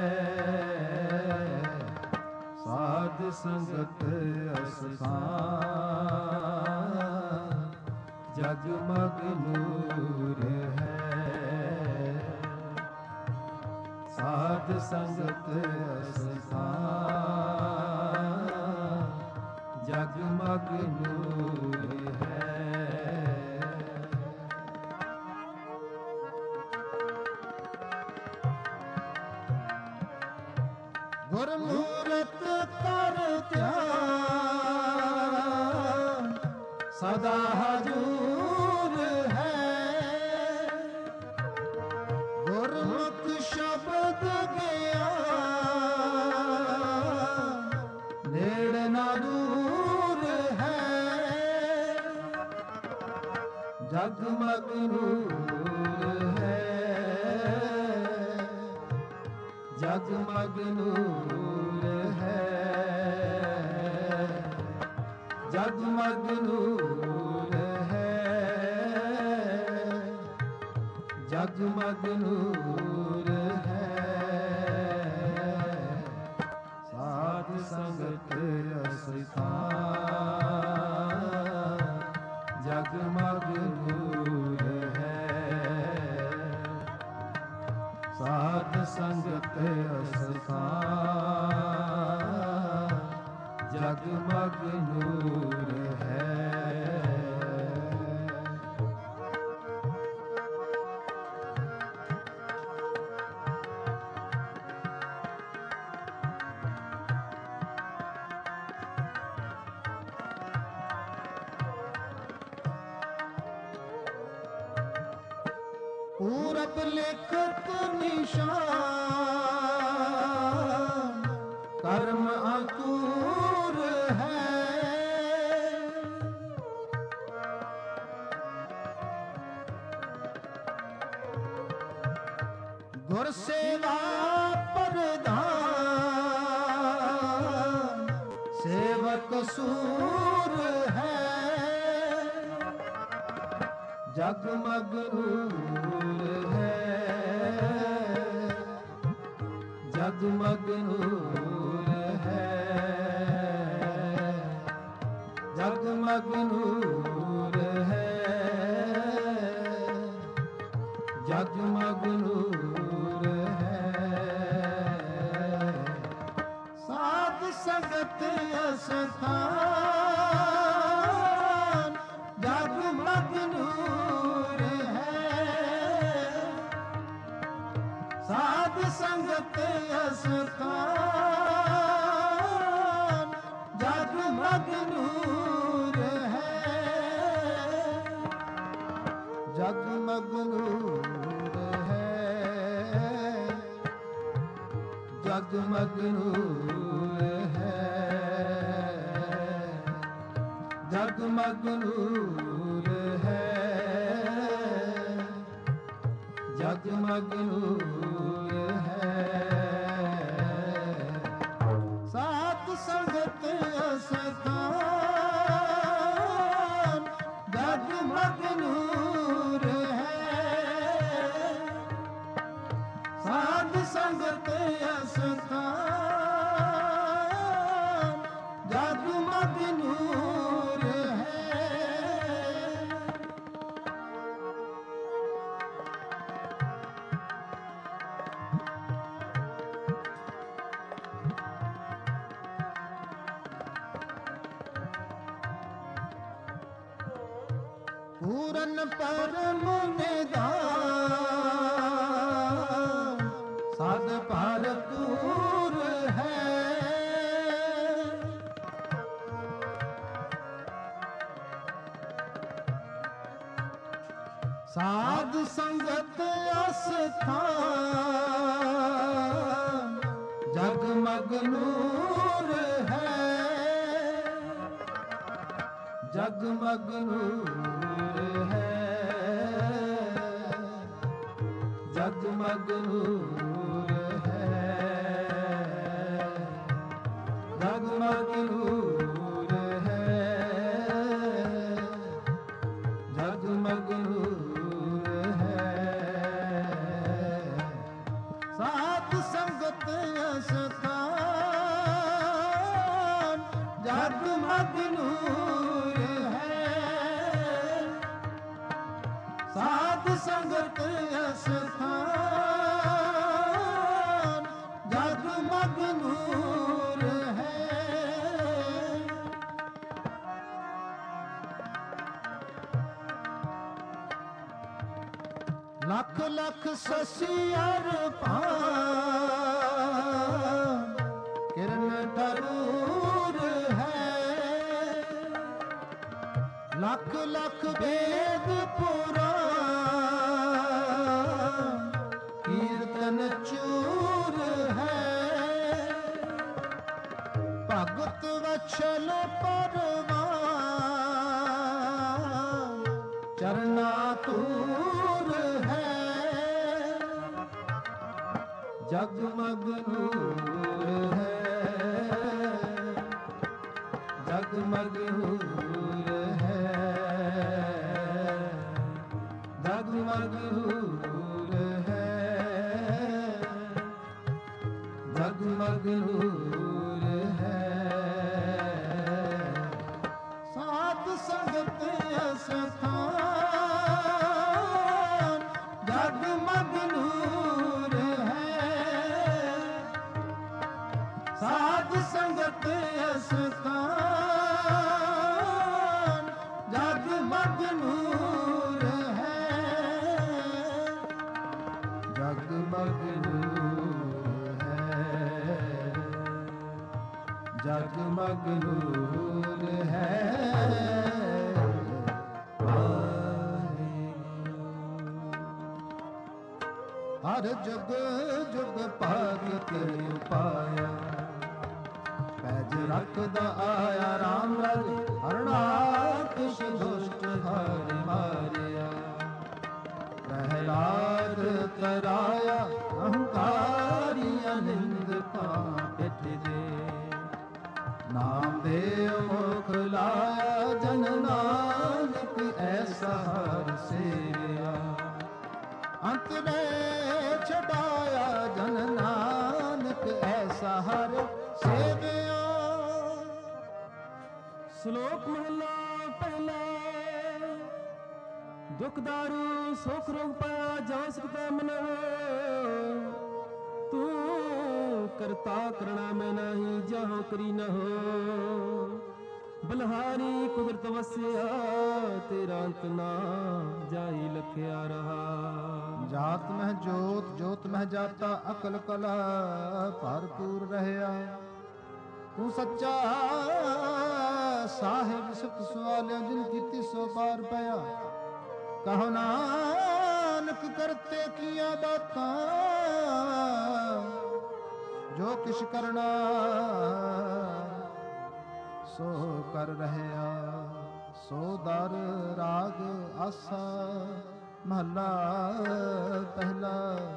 साध संगत अस्थान, जगमग नूर है, साध संगत अस्थान, जगमग नूर है। गुरमूरत कर ध्यान, सदा हजूर है, गुरमुख शब्द ज्ञान, नेड़ ना दूर है, जगमग नूर है, जगमग नूर है, जगमग नूर है, जगमग नूर है, साध संगत अस्थान, जगमग नूर है, साध संगत अस्थान, जगमग नूर है। पूरब लिखत निशान, कर्म अंकुर है, गुर सेवा प्रधान, सेवक सूर है, जगमग नूर है, जगमग नूर है, जगमग नूर है, जगमग नूर है, साध ਸੰਗਤ ਅਸਥਾਨ ਜਗਮਗ ਨੂਰ ਹੈ। ਸਾਧ ਸੰਗਤ ਅਸਥਾਨ ਜਗਮਗ ਨੂਰ ਹੈ। ਜਗਮਗ ਨੂਰ ਹੈ। ਜਗਮਗ ਨੂਰ ਹੈ। ਜਗਮਗ ਨੂਰ ਹੈ। ਜਗਮਗ ਨੂਰ ਹੈ। ਸਾਧ ਸੰਗਤ ਅਸਥਾਨ ਜਗਮਗ ਨੂਰ ਹੈ। ਸਾਧ ਸੰਗਤ ਅਸਥਾਨ ਜਗਮਗ ਨੂਰ ਹੈ। ਪੂਰਨ ਪਰਮ ਨਿਧਾਨ ਸਦ ਭਰਪੂਰ ਹੈ। ਸਾਧ ਸੰਗਤ ਅਸਥਾਨ ਜਗਮਗ ਨੂਰ ਹੈ। ਜਗਮਗ ਨੂਰ ਹੈ। ਜਗਮਗ ਨੂਰ ਹੈ। ਜਗਮਗ ਨੂਰ ਹੈ। ਜਗਮਗ ਨੂਰ ਹੈ। ਸਾਧ ਸੰਗਤ ਅਸਥਾਨ ਜਗਮਗ ਨੂਰ ਹੈ। ਸਾਧ ਸੰਗਤ ਅਸਥਾਨ ਜਗਮਗ ਨੂਰ ਹੈ। ਲੱਖ ਲੱਖ ਸਸੀ ਅਰਪਾਨ ਕਿਰਨ ਠਰੂਰ ਹੈ। ਲੱਖ ਲੱਖ ਵੇਦ ਪੁਰਾਨ ਕੀਰਤਨ ਚੂਰ ਹੈ। ਭਗਤ ਵਛਲ ਪਰਵਾਨ ਚਰਨਾ ਤੂਰ ਹੈ। ਜਗਮਗ ਨੂਰ ਹੈ। ਜਗਮਗ ਨੂਰ ਹੈ। ਜਗਮਗ ਨੂਰ ਹੈ। ਜਗਮਗ ਨੂਰ ਹੈ। ਸਾਧ ਸੰਗਤ ਅਸਥਾਨ ਜਗਮਗ ਨੂਰ ਹੈ। ਸਾਧ ਸੰਗਤ ਅਸਥਾਨ ਜਗਮਗ ਨੂਰ ਹੈ। ਜਗਮਗ ਨੂਰ ਹੈ। ਜਗਮਗ ਨੂਰ ਹੈ। ਹਰ ਜੁਗ ਜੁਗ ਭਗਤ ਉਪਾਇਆ ਪੈਜ ਰੱਖਦਾ ਆਇਆ ਰਾਮ ਰਾਜ ਹਰਨਾਕਸ਼ ਦੁਸ਼ਟ ਹਰਿ ਮਾਰਿਆ ਪ੍ਰਹਿਲਾਦ ਤਰਾਇਆ ਅਹੰਕਾਰੀ ਅਨਿੰਦਕਾ ਪਿਠ ਦੇ ਨਾਮ ਦੇ ਮੁਖ ਲਾਇਆ ਜਨ ਨਾਨਕ ਐਸਾ ਹਰ ਸੇਵਿਆ ਅੰਤ ਨੇ ਛਡਾਇਆ ਜਨ ਨਾਨਕ ਐਸਾ ਹਰ ਸੇਵਿਆ। ਸ਼ਲੋਕ ਮਹਲਾ ਪਹਿਲਾ। ਦੁਖ ਦਾਰੂ ਸੁਖ ਰੋਗ ਪਾਇਆ ਜਾਂ ਸਕਤਾ ਮਨ ਤੂੰ करता करना में नहीं जहाँ करी न हो बलहारी कुदरत वसिया तेरा अंत ना जाई लखिया रहा। जात मह जोत जोत मह जाता अकल कला भरपूर रहया तू सच्चा साहिब सिफत सवालिया जिन कीती सो पार पया कहो नानक करते किया बातां जो किश करना सो कर रहया सो दर राग आसा महला पहला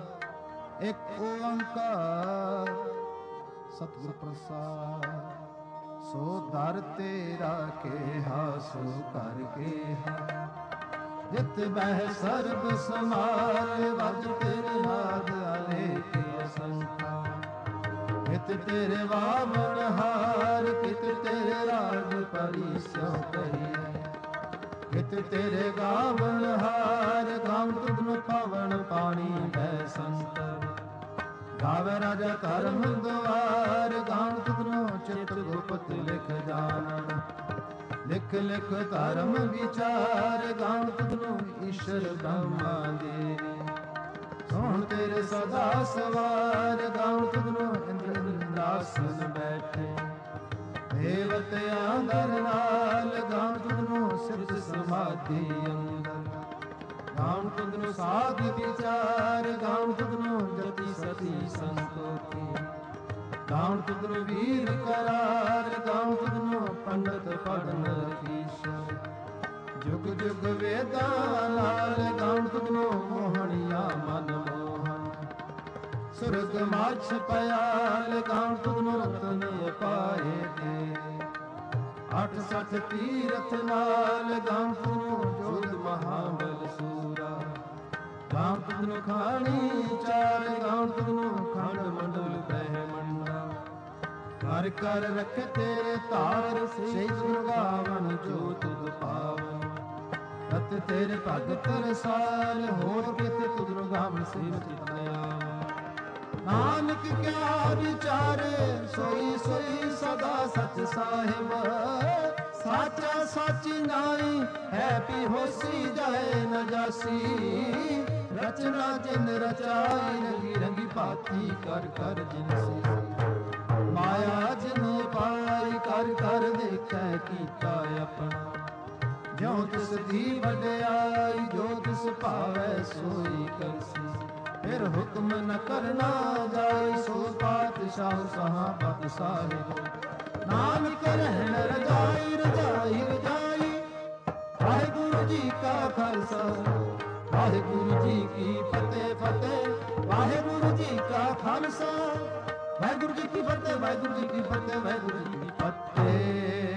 एक ओंकार सतगुर प्रसाद सो दर तेरा केहा सो कर केहा जित बह सर्ब समाल वज तेरे नाद अनेक असंख्या कित तेरे वामन हार कित तेरे राग परिस्यो कहिए कित तेरे गावन हार गावन तुधनु पावन पानी बह संतर गावे राजा धर्म द्वार गावन तुधनु चित गुप्त लिख जानन लिख लिख धर्म विचार गावन तुधनु ईश्वर ब्रह्मा देवी सोहन तेरे सदा सवार गावन तुधनु इंद्र इंद्रासन बैठे देवत आंदर नाल गावन तुधनु सिद्ध समाधि अंदर गावन तुधनु साध विचार गावन तुधनु जति सती संतोखी गावन तुधनु वीर करार गावन तुधनु पंडित पढ़न ईश्वर जुग जुग वेदा नाल गावन तुधनु मोहनिया मन मोहन सुरग माछ पयाल गावन तुधनु रतन पाए दे अठ सठ तीरथ नाल गावन तुधनु जोध महाबल सूरा गावन तुधनु खानी चार गावन तुधनु खंड मंडल ब्रह्मंडा कर कर रख तेरे तार से गावन जो तुद पावन रत तेरे भगत रसाल होर कित तुधनु गावन सिर चितया नानक क्या विचारे सोई सोई सदा सच साहिब साचा साची नाई है पी होसी जाए न जासी रचना जिन रचाई रंगी रंगी भाती कर कर जिनसी माया जिन पाई कर कर देखै कीता अपना जो तिस दी वड्याई जो तिस भावै सोई करसी फिर हुक्म न करना जाए सो पातशाह सहाबत साहिब नानक रहन रजाई रजाई रजाई वाहिगुरु जी का खालसा वाहिगुरु जी की फतेह फतेह वाहिगुरु जी का खालसा वाहिगुरु जी की फतेह वाहिगुरु जी की फतेह वाहिगुरु जी की फतेह।